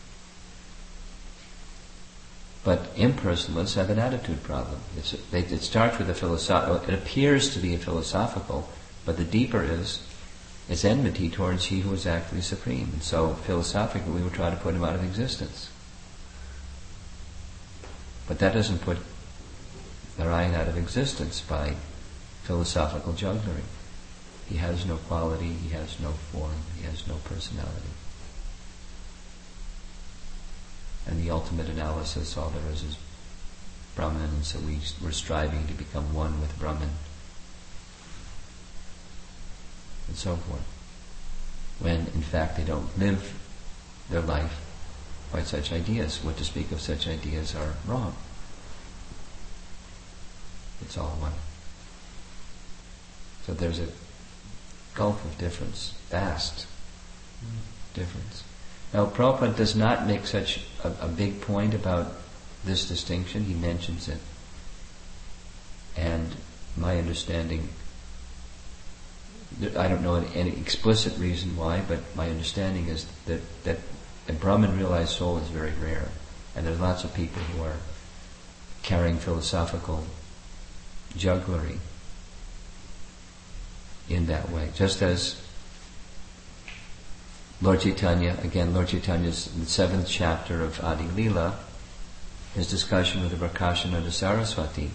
But impersonalists have an attitude problem. It's, they, it starts with a philosophical, it appears to be a philosophical, but the deeper is, it's enmity towards he who is actually supreme. And so philosophically we will try to put him out of existence. But that doesn't put Narayan out of existence by philosophical jugglery. He has no quality, he has no form, he has no personality. And the ultimate analysis, all there is is Brahman, and so we, we're striving to become one with Brahman. And so forth. When in fact they don't live their life by such ideas. What to speak of such ideas are wrong. It's all one. So there's a gulf of difference, vast mm. difference. Now Prabhupada does not make such a, a big point about this distinction. He mentions it. And my understanding, I don't know any explicit reason why, but my understanding is that, that a Brahman realized soul is very rare. And there's lots of people who are carrying philosophical jugglery in that way. Just as Lord Chaitanya, again, Lord Chaitanya's in the seventh chapter of Adi Leela, his discussion with the Prakashananda Saraswati,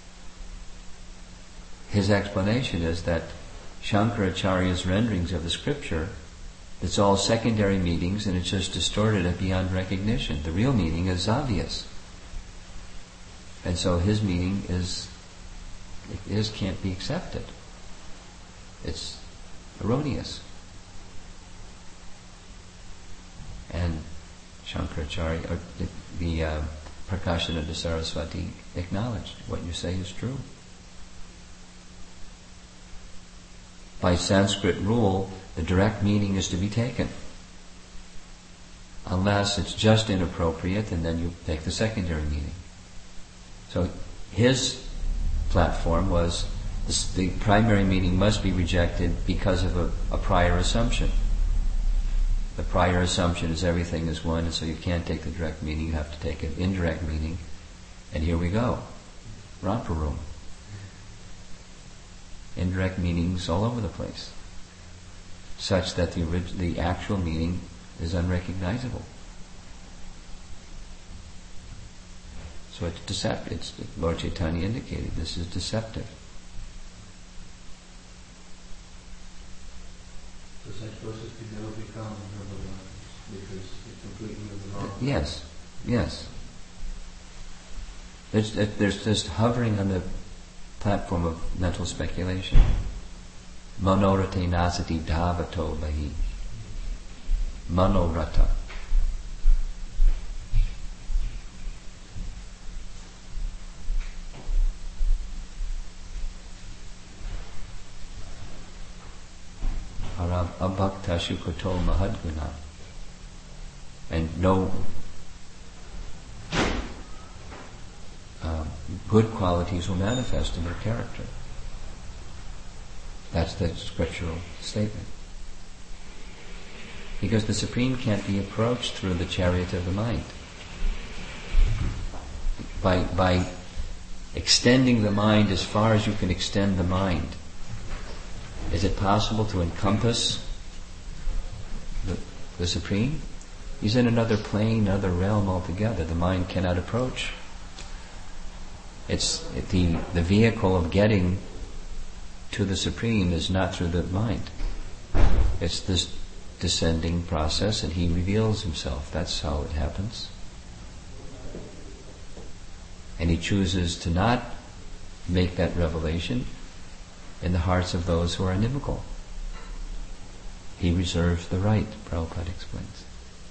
his explanation is that Shankaracharya's renderings of the scripture, it's all secondary meanings and it's just distorted and beyond recognition. The real meaning is obvious. And so his meaning is, it is can't be accepted. It's erroneous. And Shankaracharya, or the, the uh, Prakashananda Saraswati acknowledged, what you say is true. By Sanskrit rule, the direct meaning is to be taken. Unless it's just inappropriate, and then you take the secondary meaning. So his platform was, this, the primary meaning must be rejected because of a, a prior assumption. The prior assumption is everything is one, and so you can't take the direct meaning, you have to take an indirect meaning. And here we go. Romper room. Indirect meanings all over the place, such that the orig- the actual meaning is unrecognizable. So it's deceptive. It's, Lord Chaitanya indicated this is deceptive. So such persons can never become Brahmavadas because it's completely in the wrong. Yes, yes. There's, there's just hovering on the platform of mental speculation. Manorate nasati dhavato bahi. Manorata. param abhaktashu koto mahadguna. And no uh, good qualities will manifest in their character. That's the scriptural statement. Because the Supreme can't be approached through the chariot of the mind. By, by extending the mind as far as you can extend the mind, is it possible to encompass the, the Supreme? He's in another plane, another realm altogether. The mind cannot approach. It's the the vehicle of getting to the Supreme is not through the mind. It's this descending process, and he reveals himself. That's how it happens. And he chooses to not make that revelation in the hearts of those who are inimical. He reserves the right, Prabhupada explains.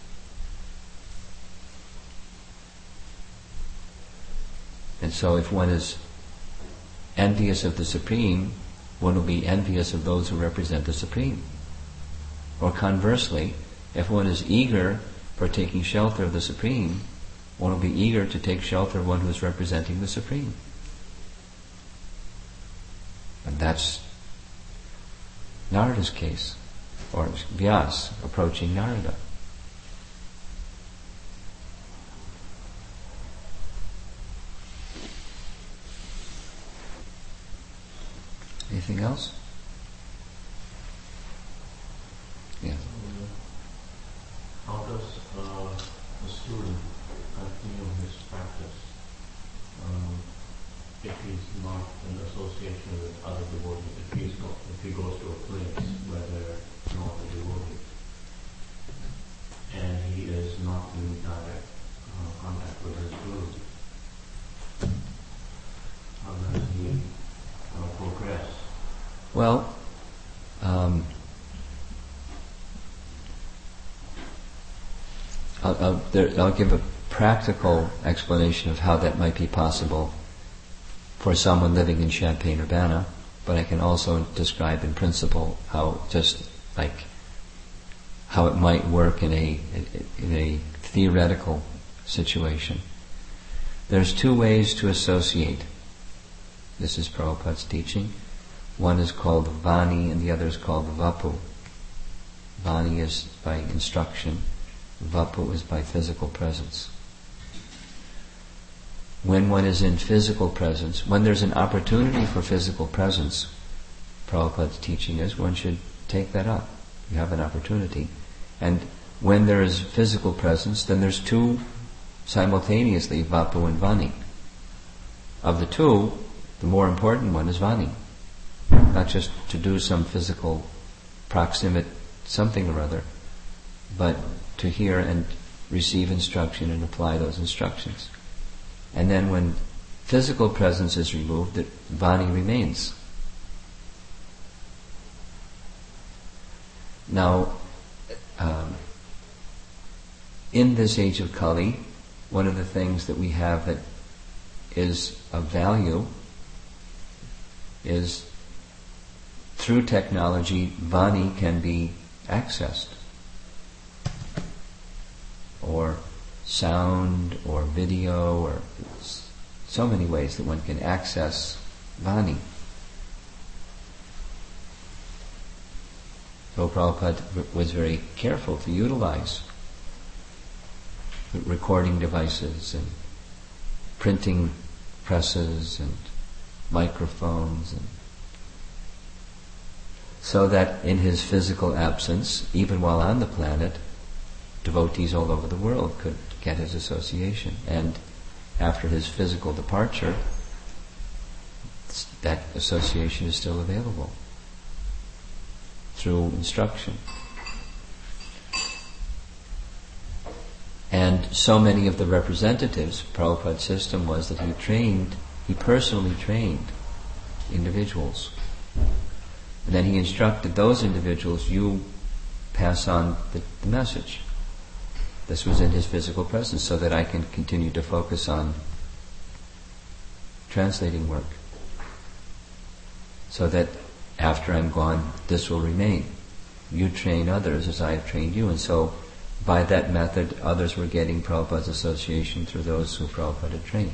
And so if one is envious of the Supreme, one will be envious of those who represent the Supreme. Or conversely, if one is eager for taking shelter of the Supreme, one will be eager to take shelter of one who is representing the Supreme. And that's Narada's case, or Vyas approaching Narada. Anything else? Yeah. How does uh, a student continue his practice um, if he's not in association with other devotees? If he's go, if he goes to a place where there are no other devotees, and he is not in direct uh, contact with his guru, how does he uh, progress? Well, um, I'll, I'll, there, I'll give a practical explanation of how that might be possible for someone living in Champaign-Urbana, but I can also describe in principle how just like how it might work in a in a theoretical situation. There's two ways to associate. This is Prabhupada's teaching. One is called Vani and the other is called Vapu. Vani is by instruction, Vapu is by physical presence. When one is in physical presence, when there's an opportunity for physical presence, Prabhupada's teaching is one should take that up. You have an opportunity. And when there is physical presence, then there's two simultaneously, Vapu and Vani. Of the two, the more important one is Vani. Not just to do some physical proximate something or other, but to hear and receive instruction and apply those instructions. And then when physical presence is removed, the Vani remains. Now, um, in this age of Kali, one of the things that we have that is of value is through technology, Vani can be accessed. Or sound, or video, or so many ways that one can access Vani. So Prabhupada was very careful to utilize recording devices and printing presses and microphones, and so that in his physical absence, even while on the planet, devotees all over the world could get his association. And after his physical departure, that association is still available through instruction. And so many of the representatives, Prabhupada's system was that he trained, he personally trained individuals. And then he instructed those individuals, you pass on the, the message. This was in his physical presence, so that I can continue to focus on translating work. So that after I'm gone, this will remain. you train others as I have trained you. And so, by that method, others were getting Prabhupada's association through those who Prabhupada had trained.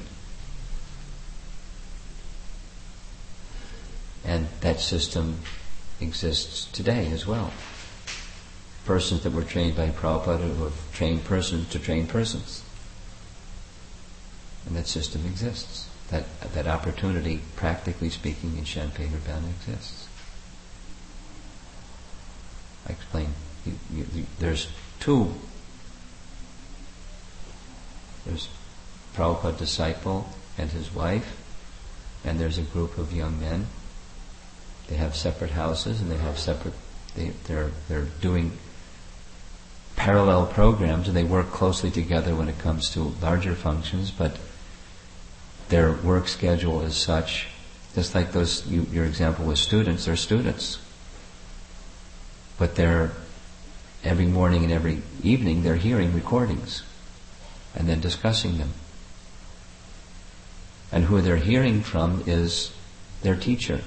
And that system exists today as well. Persons that were trained by Prabhupada who have trained persons to train persons. And that system exists. That that opportunity, practically speaking, in Champaign Urbana exists. I explain. You, you, you, there's two. There's Prabhupada disciple and his wife, and there's a group of young men. They have separate houses and they have separate. They, they're they're doing parallel programs, and they work closely together when it comes to larger functions, but their work schedule is such, just like those, you, your example with students, they're students. But they're, every morning and every evening, they're hearing recordings and then discussing them. And who they're hearing from is their teacher.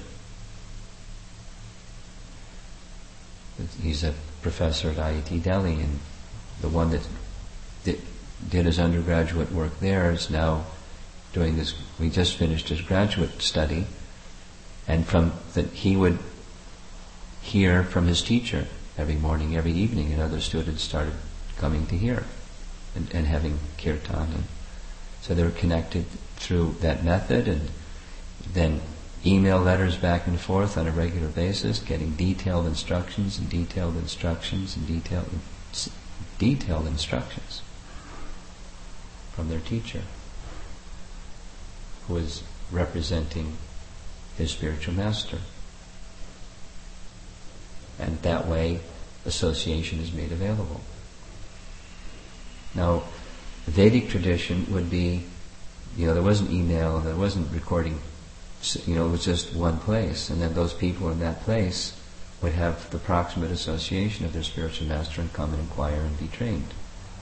He's a professor at I I T Delhi, and the one that did, did his undergraduate work there is now doing this. We just finished his graduate study, and from that he would hear from his teacher every morning, every evening, and other students started coming to hear and, and having kirtan. And so they were connected through that method, and then email letters back and forth on a regular basis, getting detailed instructions and detailed instructions and detailed detailed instructions from their teacher, who is representing his spiritual master. And that way, association is made available. Now, the Vedic tradition would be, you know, there wasn't email, there wasn't recording. You know, it was just one place, and then those people in that place would have the proximate association of their spiritual master and come and inquire and be trained.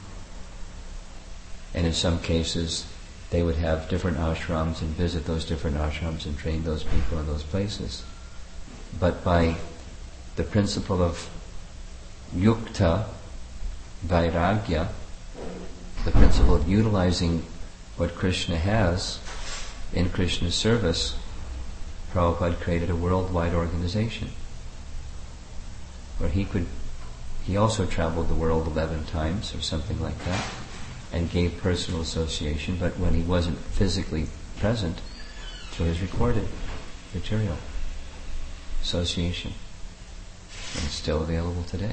And in some cases, they would have different ashrams and visit those different ashrams and train those people in those places. But by the principle of yukta vairagya, the principle of utilizing what Krishna has in Krishna's service, Prabhupada created a worldwide organization where he could, he also traveled the world eleven times or something like that and gave personal association, but when he wasn't physically present, through his recorded material, association. And it's still available today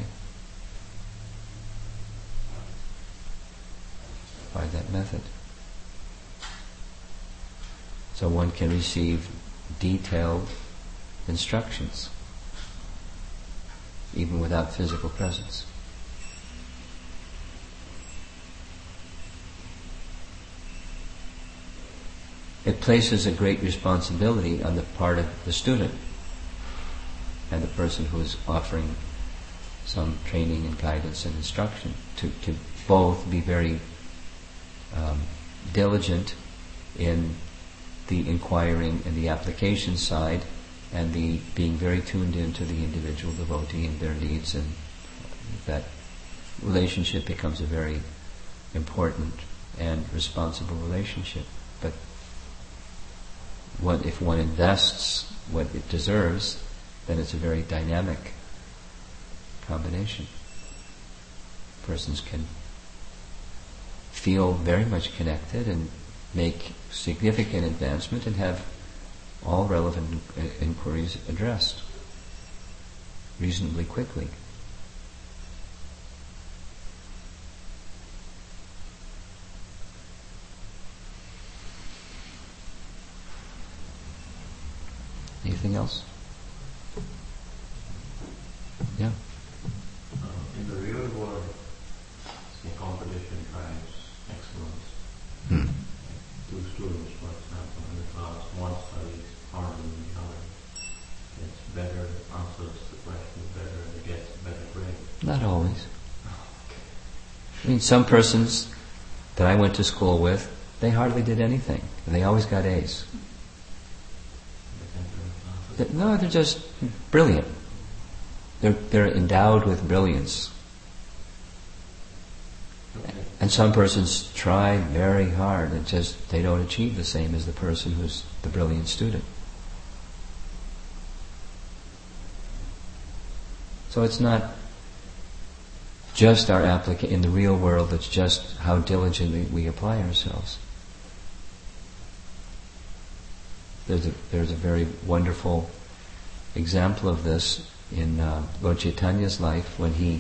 by that method. So one can receive detailed instructions, even without physical presence. It places a great responsibility on the part of the student and the person who is offering some training and guidance and instruction to, to both be very um, diligent in the inquiring and the application side, and the being very tuned into the individual devotee and their needs, and that relationship becomes a very important and responsible relationship. But what if one invests what it deserves, then it's a very dynamic combination. Persons can feel very much connected and make significant advancement and have all relevant inquiries addressed reasonably quickly. Anything else? Yeah. Uh, in the real world, the competition drives excellence. Hmm. Two students, for example, in the class, one studies harder than the other. It's better, answers the question better, and gets a better grade. Not always. I mean, some persons that I went to school with, they hardly did anything. They always got A's. No, they're just brilliant. They're, they're endowed with brilliance. Okay. And some persons try very hard and just they don't achieve the same as the person who's the brilliant student. So it's not just our application in the real world, it's just how diligently we apply ourselves. There's a, there's a very wonderful example of this in uh, Lord Chaitanya's life when he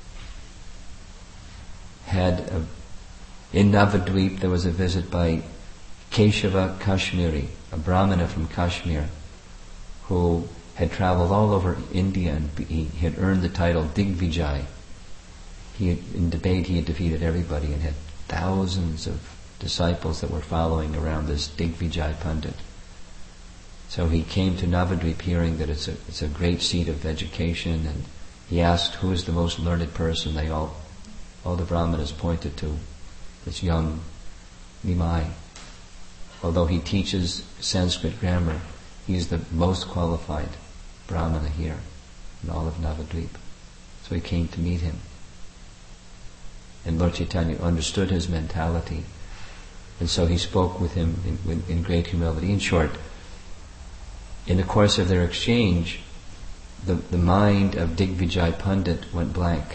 had a, in Navadvip there was a visit by Keshava Kashmiri, a Brahmana from Kashmir, who had traveled all over India and he had earned the title Digvijay. He had, in debate he had defeated everybody and had thousands of disciples that were following around this Digvijay Pandit. So he came to Navadvip hearing that it's a, it's a great seat of education, and he asked who is the most learned person. They all, all the Brahmanas pointed to this young Nimai. Although he teaches Sanskrit grammar, he is the most qualified Brahmana here in all of Navadvip. So he came to meet him. And Lord Chaitanya understood his mentality, and so he spoke with him in, in, in great humility. In short, in the course of their exchange, the, the mind of Digvijay Pandit went blank.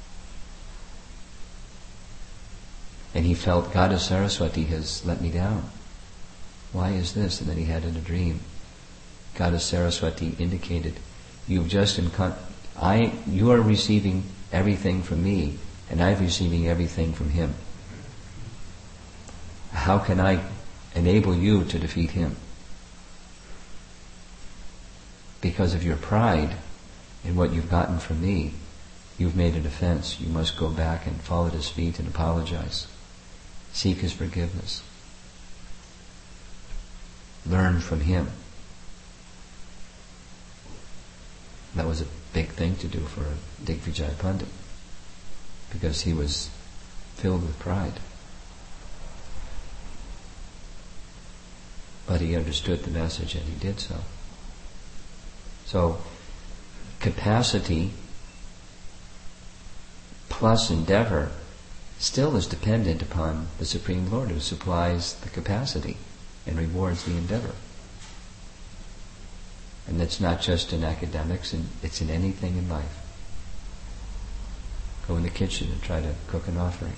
And he felt, Goddess Saraswati has let me down. Why is this? And then he had in a dream, Goddess Saraswati indicated, you've just in con- I, you are receiving everything from me, and I'm receiving everything from him. How can I enable you to defeat him? Because of your pride in what you've gotten from me, you've made an offense. You must go back and fall at his feet and apologize. Seek his forgiveness. Learn from him. That was a big thing to do for a Digvijay Pandit, because he was filled with pride. But he understood the message and he did so. So, capacity plus endeavor still is dependent upon the Supreme Lord, who supplies the capacity and rewards the endeavor. And that's not just in academics, and it's in anything in life. Go in the kitchen and try to cook an offering.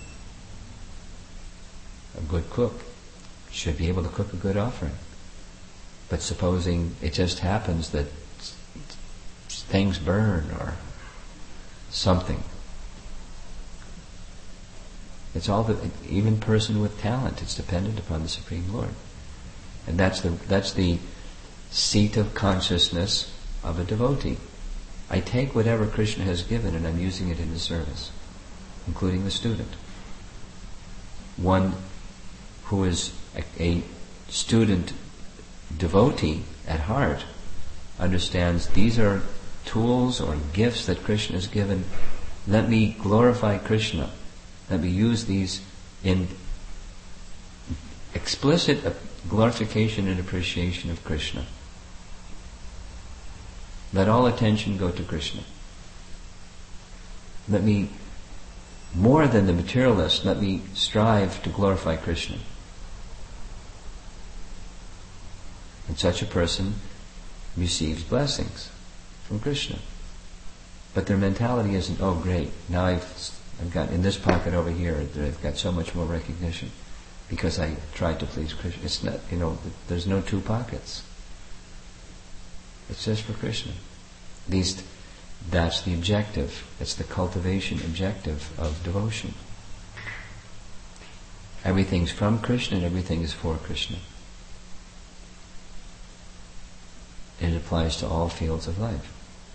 A good cook should be able to cook a good offering. But supposing it just happens that things burn or something. It's all that, even person with talent, it's dependent upon the Supreme Lord. And that's the that's the seat of consciousness of a devotee. I take whatever Krishna has given and I'm using it in his service, including the student. One who is a, a student devotee at heart understands these are tools or gifts that Krishna has given. Let me glorify Krishna. Let me use these in explicit glorification and appreciation of Krishna. Let all attention go to Krishna. Let me, more than the materialist, let me strive to glorify Krishna. And such a person receives blessings from Krishna. But their mentality isn't, oh great, now I've, I've got in this pocket over here, I've got so much more recognition because I tried to please Krishna. It's not, you know, there's no two pockets. It's just for Krishna. At least that's the objective. It's the cultivation objective of devotion. Everything's from Krishna and everything is for Krishna. And it applies to all fields of life.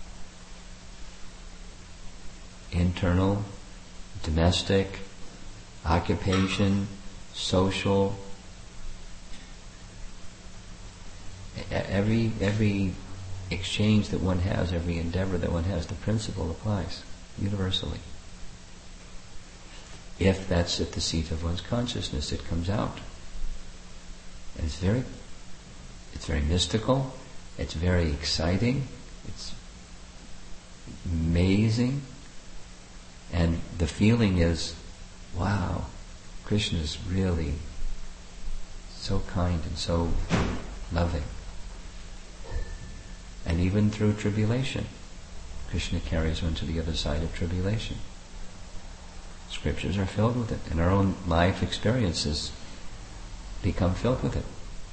Internal, domestic, occupation, social. Every every exchange that one has, every endeavor that one has, the principle applies universally. If that's at the seat of one's consciousness, it comes out. And it's very, it's very mystical. It's very exciting. It's amazing, and the feeling is, wow, Krishna is really so kind and so loving. And even through tribulation, Krishna carries one to the other side of tribulation. Scriptures are filled with it, and our own life experiences become filled with it.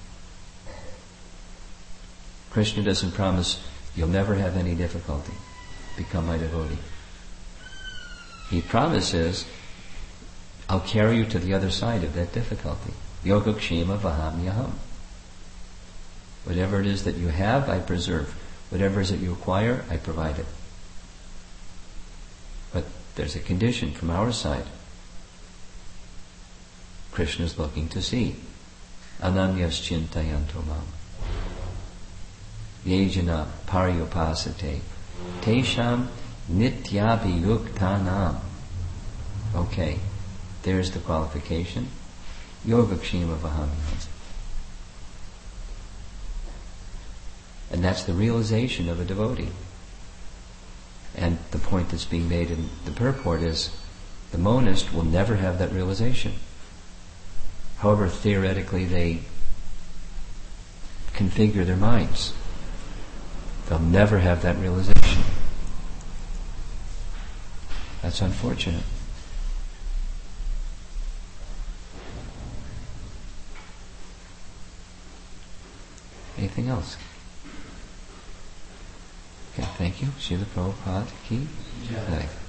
Krishna doesn't promise you'll never have any difficulty. Become my devotee. He promises, I'll carry you to the other side of that difficulty. Yogakshema vahamyaham. Whatever it is that you have, I preserve. Whatever it is that you acquire, I provide it. But there's a condition from our side. Krishna is looking to see. Ananyas chintayanto mam. Yejana paryupasate. Tesham nityabhiyuktanam. Okay, there's the qualification. Yogakshema vahamyaham. And that's the realization of a devotee. And the point that's being made in the purport is the monist will never have that realization. However theoretically they configure their minds, they'll never have that realization. That's unfortunate. Anything else? Okay, thank you. Srila Prabhupada ki jai.